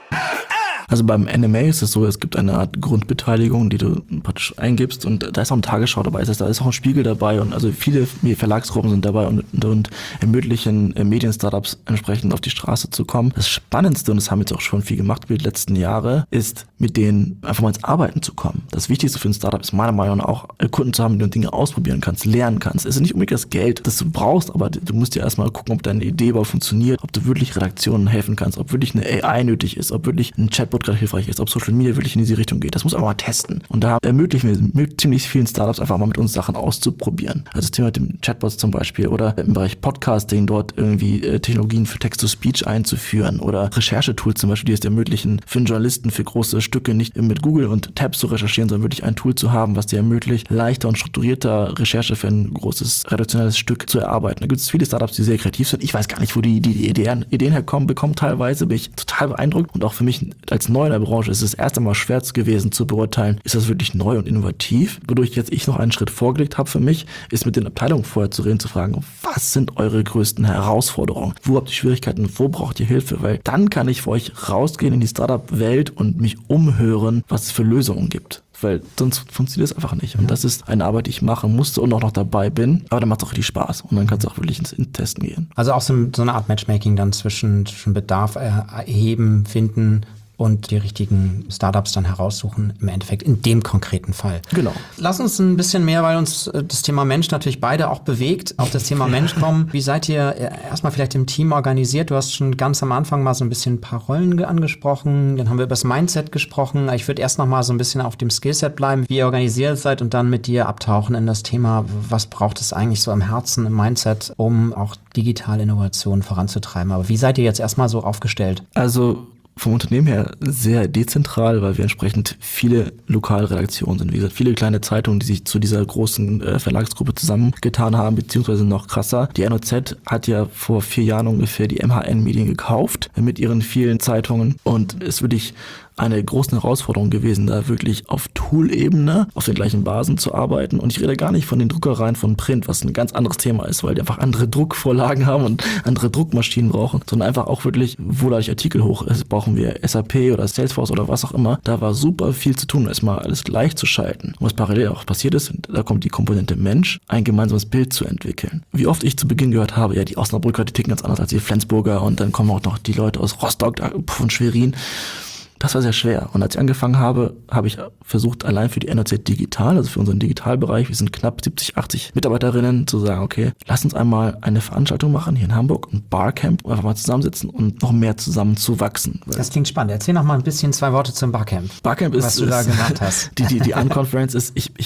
Also beim NMA ist es so, es gibt eine Art Grundbeteiligung, die du praktisch eingibst und da ist auch eine Tagesschau dabei, das heißt, da ist auch ein Spiegel dabei und also viele Verlagsgruppen sind dabei und ermöglichen Medien-Startups entsprechend auf die Straße zu kommen. Das Spannendste, und das haben wir jetzt auch schon viel gemacht über die letzten Jahre, ist mit denen einfach mal ins Arbeiten zu kommen. Das Wichtigste für ein Startup ist meiner Meinung nach auch Kunden zu haben, mit denen du Dinge ausprobieren kannst, lernen kannst. Es ist nicht unbedingt das Geld, das du brauchst, aber du musst dir erstmal gucken, ob deine Idee überhaupt funktioniert, ob du wirklich Redaktionen helfen kannst, ob wirklich eine AI nötig ist, ob wirklich ein Chatbot gerade hilfreich ist, ob Social Media wirklich in diese Richtung geht. Das muss man mal testen. Und da ermöglichen wir mit ziemlich vielen Startups einfach mal mit uns Sachen auszuprobieren. Also das Thema mit dem Chatbots zum Beispiel oder im Bereich Podcasting dort irgendwie Technologien für Text-to-Speech einzuführen oder Recherchetools zum Beispiel, die es ermöglichen, für einen Journalisten für große Stücke nicht mit Google und Tabs zu recherchieren, sondern wirklich ein Tool zu haben, was dir ermöglicht, leichter und strukturierter Recherche für ein großes redaktionelles Stück zu erarbeiten. Da gibt es viele Startups, die sehr kreativ sind. Ich weiß gar nicht, wo die Ideen bekommen teilweise, bin ich total beeindruckt und auch für mich als neu in der Branche ist es erst einmal schwer gewesen zu beurteilen, ist das wirklich neu und innovativ. Wodurch jetzt ich noch einen Schritt vorgelegt habe für mich, ist mit den Abteilungen vorher zu reden, zu fragen, was sind eure größten Herausforderungen? Wo habt ihr Schwierigkeiten? Wo braucht ihr Hilfe? Weil dann kann ich für euch rausgehen in die Startup-Welt und mich umhören, was es für Lösungen gibt. Weil sonst funktioniert es einfach nicht. Und das ist eine Arbeit, die ich machen musste und auch noch dabei bin. Aber dann macht es auch richtig Spaß. Und dann kannst du auch wirklich ins Testen gehen.
Also auch so eine Art Matchmaking dann zwischen Bedarf erheben, finden und die richtigen Startups dann heraussuchen, im Endeffekt in dem konkreten Fall.
Genau.
Lass uns ein bisschen mehr, weil uns das Thema Mensch natürlich beide auch bewegt, auf das Thema Mensch kommen. Wie seid ihr erstmal vielleicht im Team organisiert? Du hast schon ganz am Anfang mal so ein bisschen ein paar Rollen angesprochen, dann haben wir über das Mindset gesprochen. Ich würde erst noch mal so ein bisschen auf dem Skillset bleiben, wie ihr organisiert seid und dann mit dir abtauchen in das Thema, was braucht es eigentlich so im Herzen, im Mindset, um auch digitale Innovationen voranzutreiben. Aber wie seid ihr jetzt erstmal so aufgestellt?
Also vom Unternehmen her sehr dezentral, weil wir entsprechend viele Lokalredaktionen sind. Wie gesagt, viele kleine Zeitungen, die sich zu dieser großen Verlagsgruppe zusammengetan haben, beziehungsweise noch krasser. Die NOZ hat ja vor 4 Jahren ungefähr die MHN Medien gekauft mit ihren vielen Zeitungen und ist wirklich eine große Herausforderung gewesen, da wirklich auf Tool-Ebene auf den gleichen Basen zu arbeiten. Und ich rede gar nicht von den Druckereien von Print, was ein ganz anderes Thema ist, weil die einfach andere Druckvorlagen haben und andere Druckmaschinen brauchen, sondern einfach auch wirklich, wo lade ich Artikel hoch? Brauchen wir SAP oder Salesforce oder was auch immer. Da war super viel zu tun, erstmal alles gleich zu schalten. Und was parallel auch passiert ist, da kommt die Komponente Mensch, ein gemeinsames Bild zu entwickeln. Wie oft ich zu Beginn gehört habe, ja, die Osnabrücker, die ticken ganz anders als die Flensburger und dann kommen auch noch die Leute aus Rostock und Schwerin. Das war sehr schwer. Und als ich angefangen habe, habe ich versucht, allein für die NOZ Digital, also für unseren Digitalbereich, wir sind knapp 70, 80 Mitarbeiterinnen, zu sagen, okay, lass uns einmal eine Veranstaltung machen hier in Hamburg, ein Barcamp, einfach mal zusammensitzen und noch mehr zusammen zu wachsen.
Das klingt spannend. Erzähl noch mal ein bisschen 2 Worte zum Barcamp.
Barcamp ist,
was du da gemacht hast.
Die Unconference ist, ich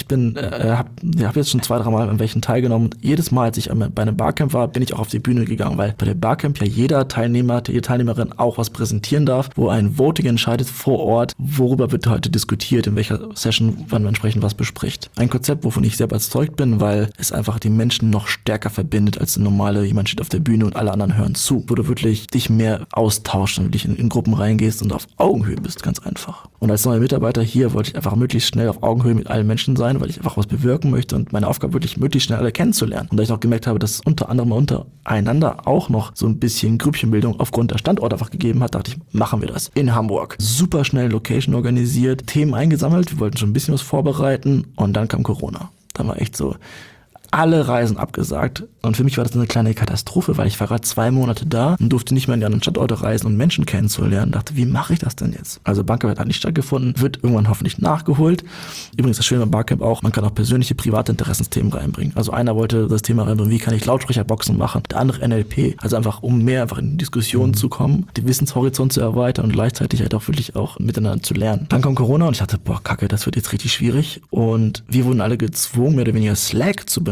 habe jetzt schon 2, 3 Mal an welchen teilgenommen. Jedes Mal, als ich bei einem Barcamp war, bin ich auch auf die Bühne gegangen, weil bei der Barcamp ja jeder Teilnehmer, jede Teilnehmerin auch was präsentieren darf, wo ein Voting entscheidet vor Ort, worüber wird heute diskutiert, in welcher Session man entsprechend was bespricht. Ein Konzept, wovon ich sehr überzeugt bin, weil es einfach die Menschen noch stärker verbindet als jemand steht auf der Bühne und alle anderen hören zu, wo du wirklich dich mehr austauschst und dich in Gruppen reingehst und auf Augenhöhe bist, ganz einfach. Und als neuer Mitarbeiter hier wollte ich einfach möglichst schnell auf Augenhöhe mit allen Menschen sein, weil ich einfach was bewirken möchte und meine Aufgabe wirklich möglichst schnell alle kennenzulernen. Und da ich auch gemerkt habe, dass es unter anderem untereinander auch noch so ein bisschen Grüppchenbildung aufgrund der Standorte einfach gegeben hat, dachte ich, machen wir das. In Hamburg. Super schnell Location organisiert, Themen eingesammelt, wir wollten schon ein bisschen was vorbereiten und dann kam Corona. Dann war echt so, alle Reisen abgesagt und für mich war das eine kleine Katastrophe, weil ich war gerade 2 Monate da und durfte nicht mehr in die anderen Standorte reisen und Menschen kennenzulernen. Dachte, wie mache ich das denn jetzt? Also Barcamp hat nicht stattgefunden, wird irgendwann hoffentlich nachgeholt. Übrigens das Schöne beim Barcamp auch, man kann auch persönliche private Interessensthemen reinbringen. Also einer wollte das Thema reinbringen, wie kann ich Lautsprecherboxen machen, der andere NLP. Also einfach, um mehr einfach in Diskussionen zu kommen, den Wissenshorizont zu erweitern und gleichzeitig halt auch wirklich auch miteinander zu lernen. Dann kam Corona und ich dachte, boah, Kacke, das wird jetzt richtig schwierig und wir wurden alle gezwungen, mehr oder weniger Slack zu benutzen.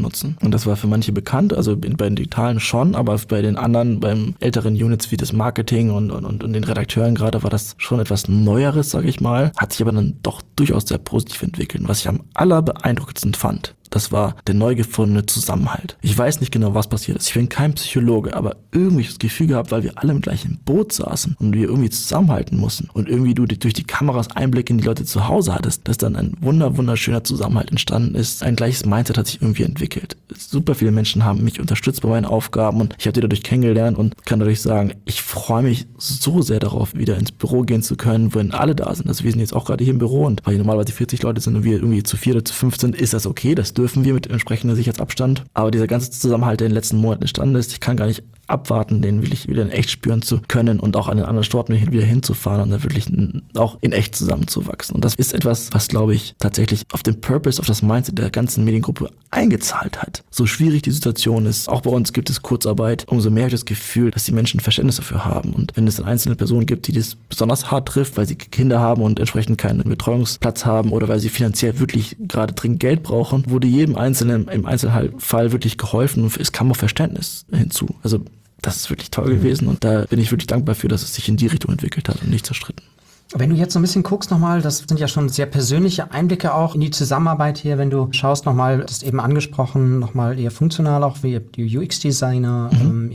benutzen. Und das war für manche bekannt, also bei den Digitalen schon, aber bei den anderen, beim älteren Units wie das Marketing und den Redakteuren gerade, war das schon etwas Neueres, sage ich mal, hat sich aber dann doch durchaus sehr positiv entwickelt. Was ich am allerbeeindruckendsten fand, das war der neu gefundene Zusammenhalt. Ich weiß nicht genau, was passiert ist. Ich bin kein Psychologe, aber irgendwie das Gefühl gehabt, weil wir alle im gleichen Boot saßen und wir irgendwie zusammenhalten mussten und irgendwie du durch die Kameras Einblick in die Leute zu Hause hattest, dass dann ein wunderschöner Zusammenhalt entstanden ist. Ein gleiches Mindset hat sich irgendwie entwickelt. Super viele Menschen haben mich unterstützt bei meinen Aufgaben und ich habe die dadurch kennengelernt und kann dadurch sagen, ich freue mich so sehr darauf, wieder ins Büro gehen zu können, wenn alle da sind. Also wir sind jetzt auch gerade hier im Büro und weil hier normalerweise 40 Leute sind und wir irgendwie zu 4 oder zu 5 sind, ist das okay, das dürfen wir mit entsprechendem Sicherheitsabstand. Aber dieser ganze Zusammenhalt, der in den letzten Monaten entstanden ist, ich kann gar nicht abwarten, den wirklich wieder in echt spüren zu können und auch an den anderen Orten wieder hinzufahren und dann wirklich auch in echt zusammenzuwachsen. Und das ist etwas, was, glaube ich, tatsächlich auf den Purpose, auf das Mindset der ganzen Mediengruppe eingezahlt hat. So schwierig die Situation ist, auch bei uns gibt es Kurzarbeit, umso mehr habe ich das Gefühl, dass die Menschen Verständnis dafür haben. Und wenn es dann einzelne Personen gibt, die das besonders hart trifft, weil sie Kinder haben und entsprechend keinen Betreuungsplatz haben oder weil sie finanziell wirklich gerade dringend Geld brauchen, wurde jedem Einzelnen im Einzelfall wirklich geholfen und es kam auch Verständnis hinzu. Also das ist wirklich toll gewesen und da bin ich wirklich dankbar für, dass es sich in die Richtung entwickelt hat und nicht zerstritten.
Wenn du jetzt so ein bisschen guckst nochmal, das sind ja schon sehr persönliche Einblicke auch in die Zusammenarbeit hier, wenn du schaust nochmal, das ist eben angesprochen, nochmal eher funktional auch, wie die UX-Designer,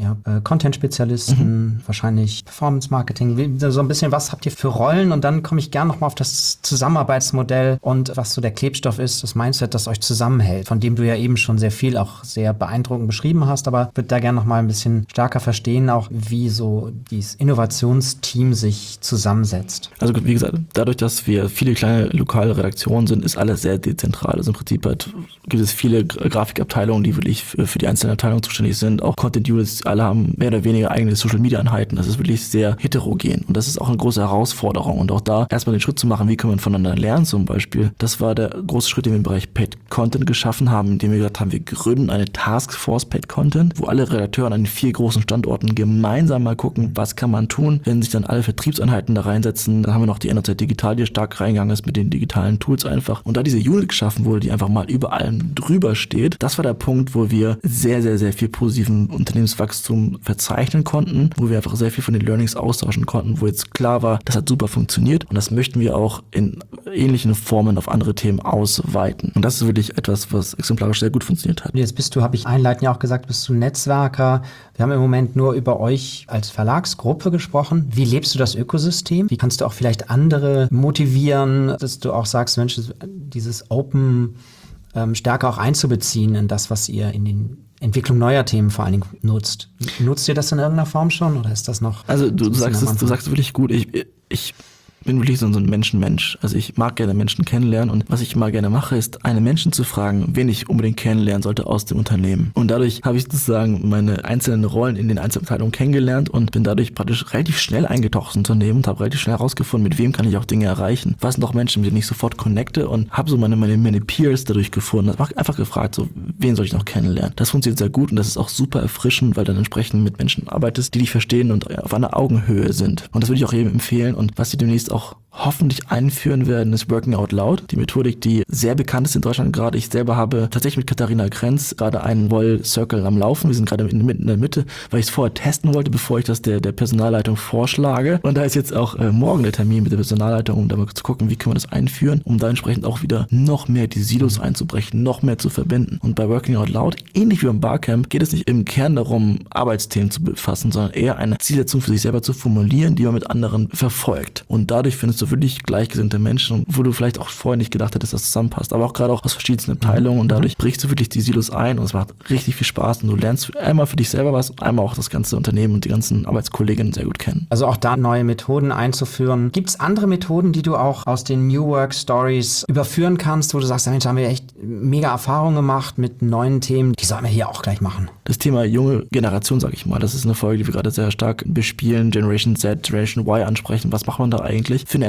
Content-Spezialisten, wahrscheinlich Performance-Marketing, so ein bisschen, was habt ihr für Rollen? Und dann komme ich gerne nochmal auf das Zusammenarbeitsmodell und was so der Klebstoff ist, das Mindset, das euch zusammenhält, von dem du ja eben schon sehr viel auch sehr beeindruckend beschrieben hast, aber würde da gerne nochmal ein bisschen stärker verstehen, auch wie so dieses Innovationsteam sich zusammensetzt.
Also wie gesagt, dadurch, dass wir viele kleine lokale Redaktionen sind, ist alles sehr dezentral. Also im Prinzip gibt es viele Grafikabteilungen, die wirklich für die einzelnen Abteilungen zuständig sind. Auch Content Units, alle haben mehr oder weniger eigene Social-Media-Einheiten. Das ist wirklich sehr heterogen. Und das ist auch eine große Herausforderung. Und auch da erstmal den Schritt zu machen, wie können wir voneinander lernen zum Beispiel. Das war der große Schritt, den wir im Bereich Paid Content geschaffen haben, indem wir gesagt haben, wir gründen eine Taskforce Paid Content, wo alle Redakteure an den 4 großen Standorten gemeinsam mal gucken, was kann man tun, wenn sich dann alle Vertriebseinheiten da reinsetzen. Dann haben wir noch die NOZ Digital, die stark reingegangen ist mit den digitalen Tools einfach. Und da diese Unit geschaffen wurde, die einfach mal über allem drüber steht, das war der Punkt, wo wir sehr, sehr, sehr viel positiven Unternehmenswachstum verzeichnen konnten, wo wir einfach sehr viel von den Learnings austauschen konnten, wo jetzt klar war, das hat super funktioniert und das möchten wir auch in ähnlichen Formen auf andere Themen ausweiten. Und das ist wirklich etwas, was exemplarisch sehr gut funktioniert hat.
Jetzt bist du, habe ich einleitend ja auch gesagt, bist du Netzwerker. Wir haben im Moment nur über euch als Verlagsgruppe gesprochen. Wie lebst du das Ökosystem? Wie kannst du auch vielleicht andere motivieren, dass du auch sagst, Mensch, dieses Open stärker auch einzubeziehen in das, was ihr in den Entwicklung neuer Themen vor allen Dingen nutzt. Nutzt ihr das in irgendeiner Form schon oder ist das noch?
Also du sagst es wirklich gut. Ich bin wirklich so ein Menschenmensch. Also ich mag gerne Menschen kennenlernen und was ich immer gerne mache, ist, einen Menschen zu fragen, wen ich unbedingt kennenlernen sollte aus dem Unternehmen. Und dadurch habe ich sozusagen meine einzelnen Rollen in den Einzelabteilungen kennengelernt und bin dadurch praktisch relativ schnell eingetaucht ins Unternehmen und habe relativ schnell herausgefunden, mit wem kann ich auch Dinge erreichen. Was sind auch Menschen, mit denen ich sofort connecte und habe so meine Peers dadurch gefunden. Habe einfach gefragt, so, wen soll ich noch kennenlernen? Das funktioniert sehr gut und das ist auch super erfrischend, weil dann entsprechend mit Menschen arbeitest, die dich verstehen und auf einer Augenhöhe sind. Und das würde ich auch jedem empfehlen und was sie demnächst auch hoffentlich einführen werden, ist Working Out Loud. Die Methodik, die sehr bekannt ist in Deutschland gerade. Ich selber habe tatsächlich mit Katharina Krenz gerade einen Woll-Circle am Laufen. Wir sind gerade in der Mitte, weil ich es vorher testen wollte, bevor ich das der Personalleitung vorschlage. Und da ist jetzt auch morgen der Termin mit der Personalleitung, um da mal zu gucken, wie können wir das einführen, um da entsprechend auch wieder noch mehr die Silos einzubrechen, noch mehr zu verbinden. Und bei Working Out Loud, ähnlich wie beim Barcamp, geht es nicht im Kern darum, Arbeitsthemen zu befassen, sondern eher eine Zielsetzung für sich selber zu formulieren, die man mit anderen verfolgt. Und dadurch findest du wirklich gleichgesinnte Menschen, wo du vielleicht auch vorher nicht gedacht hättest, dass das zusammenpasst, aber auch gerade auch aus verschiedensten Abteilungen und dadurch brichst du wirklich die Silos ein und es macht richtig viel Spaß und du lernst einmal für dich selber was und einmal auch das ganze Unternehmen und die ganzen Arbeitskolleginnen sehr gut kennen.
Also auch da neue Methoden einzuführen. Gibt es andere Methoden, die du auch aus den New Work Stories überführen kannst, wo du sagst, Mensch, da haben wir echt mega Erfahrungen gemacht mit neuen Themen, die sollen wir hier auch gleich machen?
Das Thema junge Generation, sage ich mal, das ist eine Folge, die wir gerade sehr stark bespielen, Generation Z, Generation Y ansprechen. Was macht man da eigentlich? Ich finde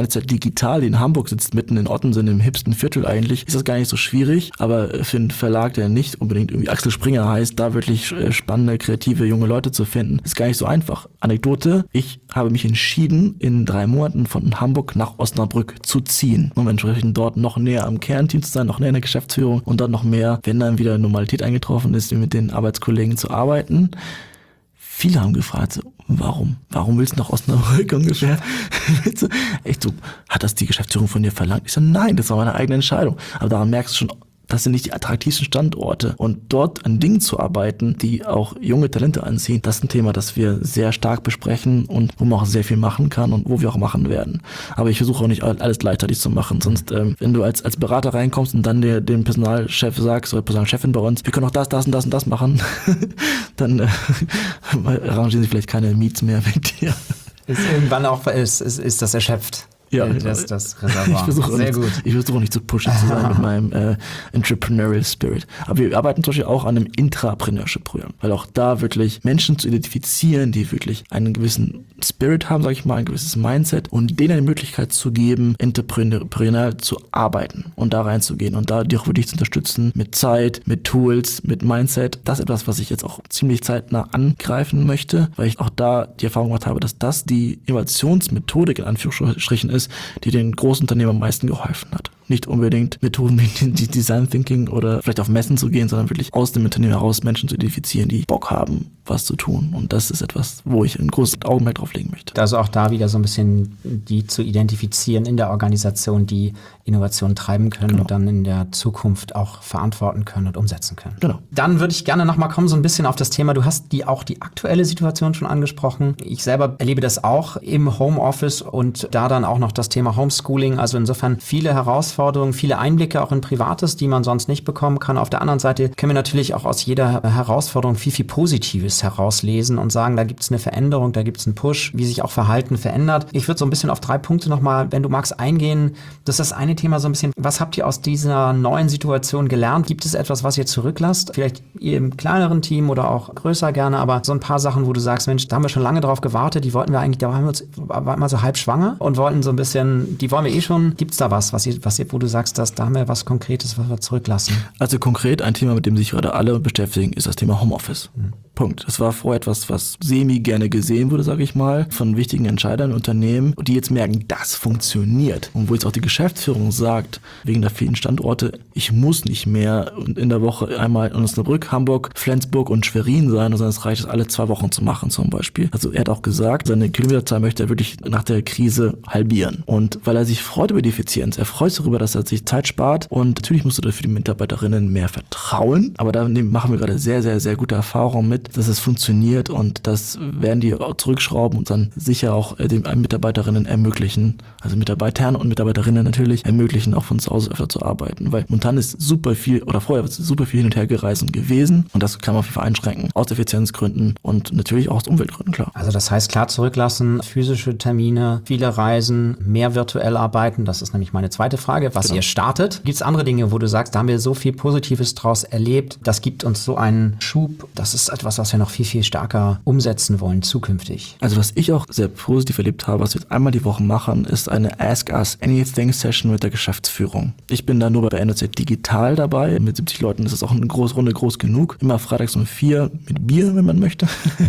NLZ Digital, die in Hamburg sitzt, mitten in Ottensen, im hipsten Viertel eigentlich, ist das gar nicht so schwierig. Aber für einen Verlag, der nicht unbedingt irgendwie Axel Springer heißt, da wirklich spannende, kreative, junge Leute zu finden, ist gar nicht so einfach. Anekdote, ich habe mich entschieden, in 3 Monaten von Hamburg nach Osnabrück zu ziehen, um entsprechend dort noch näher am Kernteam zu sein, noch näher in der Geschäftsführung und dort noch mehr, wenn dann wieder Normalität eingetroffen ist, mit den Arbeitskollegen zu arbeiten. Viele haben gefragt, warum? Warum willst du nach Osnabrück ungefähr? Echt so, hat das die Geschäftsführung von dir verlangt? Ich so, nein, das war meine eigene Entscheidung. Aber daran merkst du schon, das sind nicht die attraktivsten Standorte. Und dort an Dingen zu arbeiten, die auch junge Talente anziehen, das ist ein Thema, das wir sehr stark besprechen und wo man auch sehr viel machen kann und wo wir auch machen werden. Aber ich versuche auch nicht alles gleichzeitig zu machen. Sonst, wenn du als Berater reinkommst und dann dem Personalchef sagst, oder Personalchefin bei uns, wir können auch das und das machen, dann arrangieren sie vielleicht keine Meets mehr mit dir.
Ist irgendwann auch, ist das erschöpft.
Ja,
das Reservoir.
Ich versuche nicht zu pushy zu sein mit meinem Entrepreneurial Spirit. Aber wir arbeiten zum Beispiel auch an einem Intrapreneurship-Programm, weil auch da wirklich Menschen zu identifizieren, die wirklich einen gewissen Spirit haben, sage ich mal, ein gewisses Mindset und denen die Möglichkeit zu geben, entrepreneurial zu arbeiten und da reinzugehen und da die auch wirklich zu unterstützen mit Zeit, mit Tools, mit Mindset. Das ist etwas, was ich jetzt auch ziemlich zeitnah angreifen möchte, weil ich auch da die Erfahrung gemacht habe, dass das die Innovationsmethodik in Anführungsstrichen ist, die den großen Unternehmen am meisten geholfen hat. Nicht unbedingt Methoden wie Design Thinking oder vielleicht auf Messen zu gehen, sondern wirklich aus dem Unternehmen heraus Menschen zu identifizieren, die Bock haben, was zu tun. Und das ist etwas, wo ich ein großes Augenmerk drauf legen möchte.
Also auch da wieder so ein bisschen die zu identifizieren in der Organisation, die Innovation treiben können und dann in der Zukunft auch verantworten können und umsetzen können.
Genau.
Dann würde ich gerne nochmal kommen, so ein bisschen auf das Thema. Du hast auch die aktuelle Situation schon angesprochen. Ich selber erlebe das auch im Homeoffice und da dann auch noch das Thema Homeschooling. Also insofern viele Herausforderungen, viele Einblicke auch in Privates, die man sonst nicht bekommen kann. Auf der anderen Seite können wir natürlich auch aus jeder Herausforderung viel Positives herauslesen und sagen, da gibt es eine Veränderung, da gibt es einen Push, wie sich auch Verhalten verändert. Ich würde so ein bisschen auf 3 Punkte nochmal, wenn du magst, eingehen. Das ist das eine Thema so ein bisschen, was habt ihr aus dieser neuen Situation gelernt? Gibt es etwas, was ihr zurücklasst? Vielleicht ihr im kleineren Team oder auch größer gerne, aber so ein paar Sachen, wo du sagst, Mensch, da haben wir schon lange drauf gewartet, die wollten wir eigentlich, da waren wir so halb schwanger und wollten so ein bisschen, die wollen wir eh schon. Gibt es da was, wo du sagst, da haben wir was Konkretes, was wir zurücklassen?
Also konkret ein Thema, mit dem sich gerade alle beschäftigen, ist das Thema Homeoffice. Punkt. Das war vorher etwas, was semi gerne gesehen wurde, sage ich mal, von wichtigen Entscheidern in Unternehmen, die jetzt merken, das funktioniert. Und wo jetzt auch die Geschäftsführung sagt, wegen der vielen Standorte, ich muss nicht mehr in der Woche einmal in Osnabrück, Hamburg, Flensburg und Schwerin sein, sondern es reicht, es alle 2 Wochen zu machen zum Beispiel. Also er hat auch gesagt, seine Kilometerzahl möchte er wirklich nach der Krise halbieren. Und weil er sich freut über die Effizienz, er freut sich darüber, dass er sich Zeit spart und natürlich musst du dafür die Mitarbeiterinnen mehr vertrauen, aber da machen wir gerade sehr, sehr, sehr gute Erfahrungen mit, dass es funktioniert und das werden die auch zurückschrauben und dann sicher auch den Mitarbeiterinnen ermöglichen, also Mitarbeitern und Mitarbeiterinnen natürlich ermöglichen, auch von zu Hause öfter zu arbeiten, weil momentan ist super viel oder vorher ist super viel hin und her gereist und gewesen und das kann man auf jeden Fall einschränken, aus Effizienzgründen und natürlich auch aus Umweltgründen, klar.
Also das heißt klar zurücklassen, physische Termine, viele Reisen, mehr virtuell arbeiten, das ist nämlich meine zweite Frage, was ihr startet. Gibt es andere Dinge, wo du sagst, da haben wir so viel Positives draus erlebt, das gibt uns so einen Schub, das ist etwas, was wir noch viel stärker umsetzen wollen zukünftig?
Also was ich auch sehr positiv erlebt habe, was wir jetzt einmal die Woche machen, ist eine Ask Us Anything Session mit der Geschäftsführung. Ich bin da nur bei NLZ Digital dabei, mit 70 Leuten ist es auch eine Runde groß genug, immer freitags um 4 mit Bier, wenn man möchte.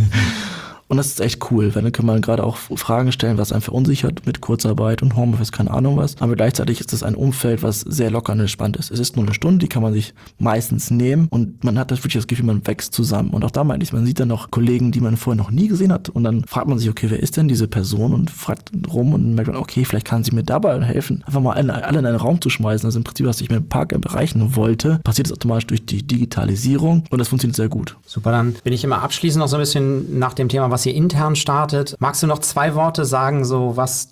Und das ist echt cool, weil dann kann man gerade auch Fragen stellen, was einen verunsichert mit Kurzarbeit und Homeoffice, keine Ahnung was. Aber gleichzeitig ist das ein Umfeld, was sehr locker und entspannt ist. Es ist nur eine Stunde, die kann man sich meistens nehmen und man hat das wirklich das Gefühl, man wächst zusammen. Und auch da meine ich, man sieht dann noch Kollegen, die man vorher noch nie gesehen hat und dann fragt man sich, okay, wer ist denn diese Person und fragt rum und merkt man, okay, vielleicht kann sie mir dabei helfen. Einfach mal alle in einen Raum zu schmeißen, also im Prinzip, was ich mit dem Park erreichen wollte, passiert das automatisch durch die Digitalisierung und das funktioniert sehr gut.
Super, dann bin ich immer abschließend noch so ein bisschen nach dem Thema, was ihr intern startet. Magst du noch 2 Worte sagen, so was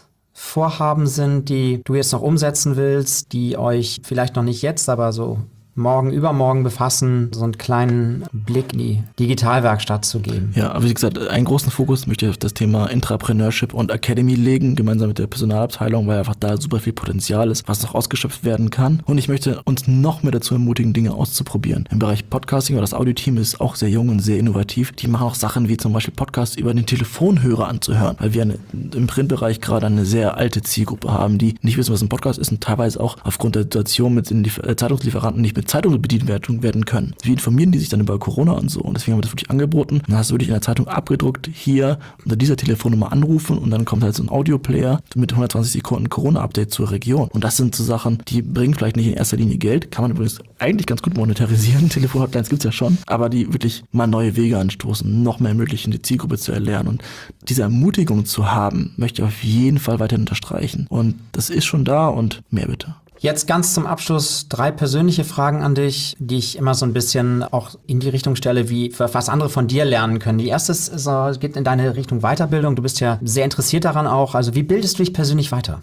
Zukunftsvorhaben sind, die du jetzt noch umsetzen willst, die euch vielleicht noch nicht jetzt, aber so morgen, übermorgen befassen, so einen kleinen Blick in die Digitalwerkstatt zu geben.
Ja, aber wie gesagt, einen großen Fokus möchte ich auf das Thema Intrapreneurship und Academy legen, gemeinsam mit der Personalabteilung, weil einfach da super viel Potenzial ist, was noch ausgeschöpft werden kann. Und ich möchte uns noch mehr dazu ermutigen, Dinge auszuprobieren. Im Bereich Podcasting, oder das Audioteam ist auch sehr jung und sehr innovativ. Die machen auch Sachen wie zum Beispiel Podcasts über den Telefonhörer anzuhören, weil wir im Printbereich gerade eine sehr alte Zielgruppe haben, die nicht wissen, was ein Podcast ist und teilweise auch aufgrund der Situation mit den Zeitungslieferanten nicht mit Zeitungen bedient werden können. Wie informieren die sich dann über Corona und so? Und deswegen haben wir das wirklich angeboten. Dann hast du wirklich in der Zeitung abgedruckt, hier unter dieser Telefonnummer anrufen und dann kommt halt so ein Audioplayer mit 120 Sekunden Corona-Update zur Region. Und das sind so Sachen, die bringen vielleicht nicht in erster Linie Geld, kann man übrigens eigentlich ganz gut monetarisieren. Telefonhotlines gibt's ja schon, aber die wirklich mal neue Wege anstoßen, noch mehr ermöglichen, die Zielgruppe zu erlernen. Und diese Ermutigung zu haben, möchte ich auf jeden Fall weiterhin unterstreichen. Und das ist schon da und mehr bitte.
Jetzt ganz zum Abschluss 3 persönliche Fragen an dich, die ich immer so ein bisschen auch in die Richtung stelle, wie was andere von dir lernen können. Die erste geht in deine Richtung Weiterbildung. Du bist ja sehr interessiert daran auch. Also wie bildest du dich persönlich weiter?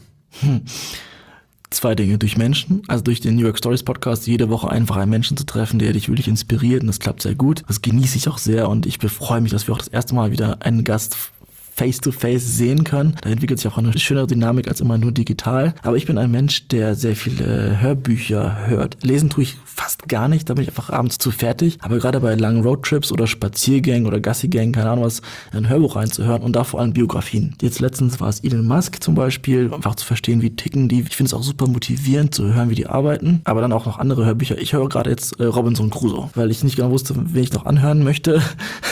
2 Dinge. Durch Menschen, also durch den New York Stories Podcast, jede Woche einfach einen Menschen zu treffen, der dich wirklich inspiriert, und das klappt sehr gut. Das genieße ich auch sehr und ich freue mich, dass wir auch das erste Mal wieder einen Gast face-to-face sehen können. Da entwickelt sich auch eine schönere Dynamik als immer nur digital. Aber ich bin ein Mensch, der sehr viele Hörbücher hört. Lesen tue ich fast gar nicht, da bin ich einfach abends zu fertig. Aber gerade bei langen Roadtrips oder Spaziergängen oder Gassigängen, keine Ahnung was, ein Hörbuch reinzuhören und da vor allem Biografien. Jetzt letztens war es Elon Musk zum Beispiel, einfach zu verstehen, wie ticken die. Ich finde es auch super motivierend zu hören, wie die arbeiten. Aber dann auch noch andere Hörbücher. Ich höre gerade jetzt Robinson Crusoe, weil ich nicht genau wusste, wen ich noch anhören möchte.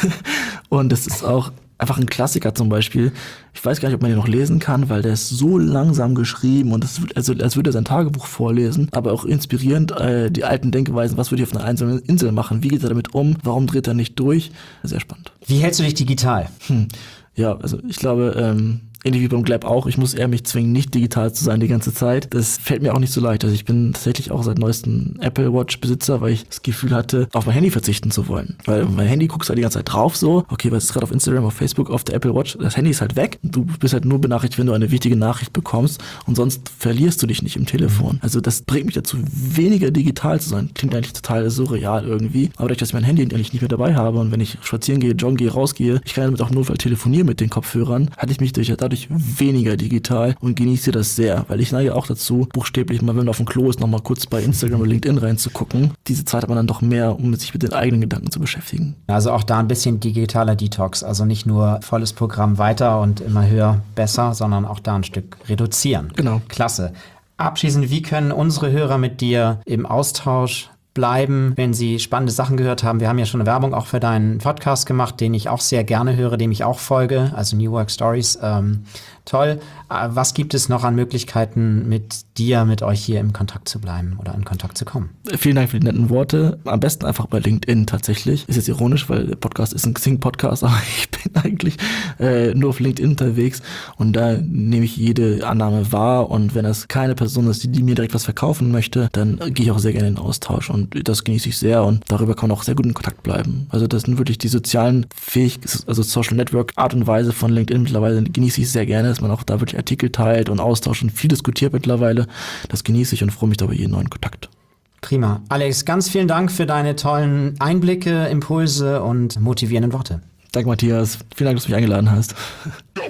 Und das ist auch einfach ein Klassiker zum Beispiel. Ich weiß gar nicht, ob man den noch lesen kann, weil der ist so langsam geschrieben und als würde er sein Tagebuch vorlesen, aber auch inspirierend, die alten Denkweisen, was würde ich auf einer einzelnen Insel machen, wie geht er damit um, warum dreht er nicht durch? Sehr spannend.
Wie hältst du dich digital?
Ja, also ich glaube, ähnlich wie beim Glab auch, ich muss eher mich zwingen, nicht digital zu sein die ganze Zeit. Das fällt mir auch nicht so leicht. Also ich bin tatsächlich auch seit neuestem Apple Watch Besitzer, weil ich das Gefühl hatte, auf mein Handy verzichten zu wollen. Weil mein Handy guckst halt die ganze Zeit drauf so, okay, was ist gerade auf Instagram, auf Facebook, auf der Apple Watch, das Handy ist halt weg. Du bist halt nur benachrichtigt, wenn du eine wichtige Nachricht bekommst und sonst verlierst du dich nicht im Telefon. Also das bringt mich dazu, weniger digital zu sein. Klingt eigentlich total surreal irgendwie, aber dadurch, dass ich mein Handy eigentlich nicht mehr dabei habe und wenn ich spazieren gehe, joggen gehe, rausgehe, ich kann damit auch im Notfall telefonieren mit den Kopfhörern, hatte ich mich dadurch weniger digital und genieße das sehr, weil ich neige auch dazu, buchstäblich mal, wenn man auf dem Klo ist, nochmal kurz bei Instagram oder LinkedIn reinzugucken. Diese Zeit hat man dann doch mehr, um sich mit den eigenen Gedanken zu beschäftigen.
Also auch da ein bisschen digitaler Detox, also nicht nur volles Programm weiter und immer höher, besser, sondern auch da ein Stück reduzieren.
Genau.
Klasse. Abschließend, wie können unsere Hörer mit dir im Austausch bleiben, wenn sie spannende Sachen gehört haben? Wir haben ja schon eine Werbung auch für deinen Podcast gemacht, den ich auch sehr gerne höre, dem ich auch folge, also New Work Stories. Toll. Was gibt es noch an Möglichkeiten, mit euch hier im Kontakt zu bleiben oder in Kontakt zu kommen?
Vielen Dank für die netten Worte. Am besten einfach bei LinkedIn tatsächlich. Ist jetzt ironisch, weil der Podcast ist ein Xing-Podcast, aber ich bin eigentlich nur auf LinkedIn unterwegs und da nehme ich jede Annahme wahr und wenn das keine Person ist, die mir direkt was verkaufen möchte, dann gehe ich auch sehr gerne in den Austausch und das genieße ich sehr und darüber kann man auch sehr gut in Kontakt bleiben. Also das sind wirklich die sozialen also Social Network Art und Weise von LinkedIn mittlerweile genieße ich sehr gerne, dass man auch da wirklich Artikel teilt und austauscht und viel diskutiert mittlerweile. Das genieße ich und freue mich da über jeden neuen Kontakt.
Prima. Alex, ganz vielen Dank für deine tollen Einblicke, Impulse und motivierenden Worte.
Danke, Matthias. Vielen Dank, dass du mich eingeladen hast.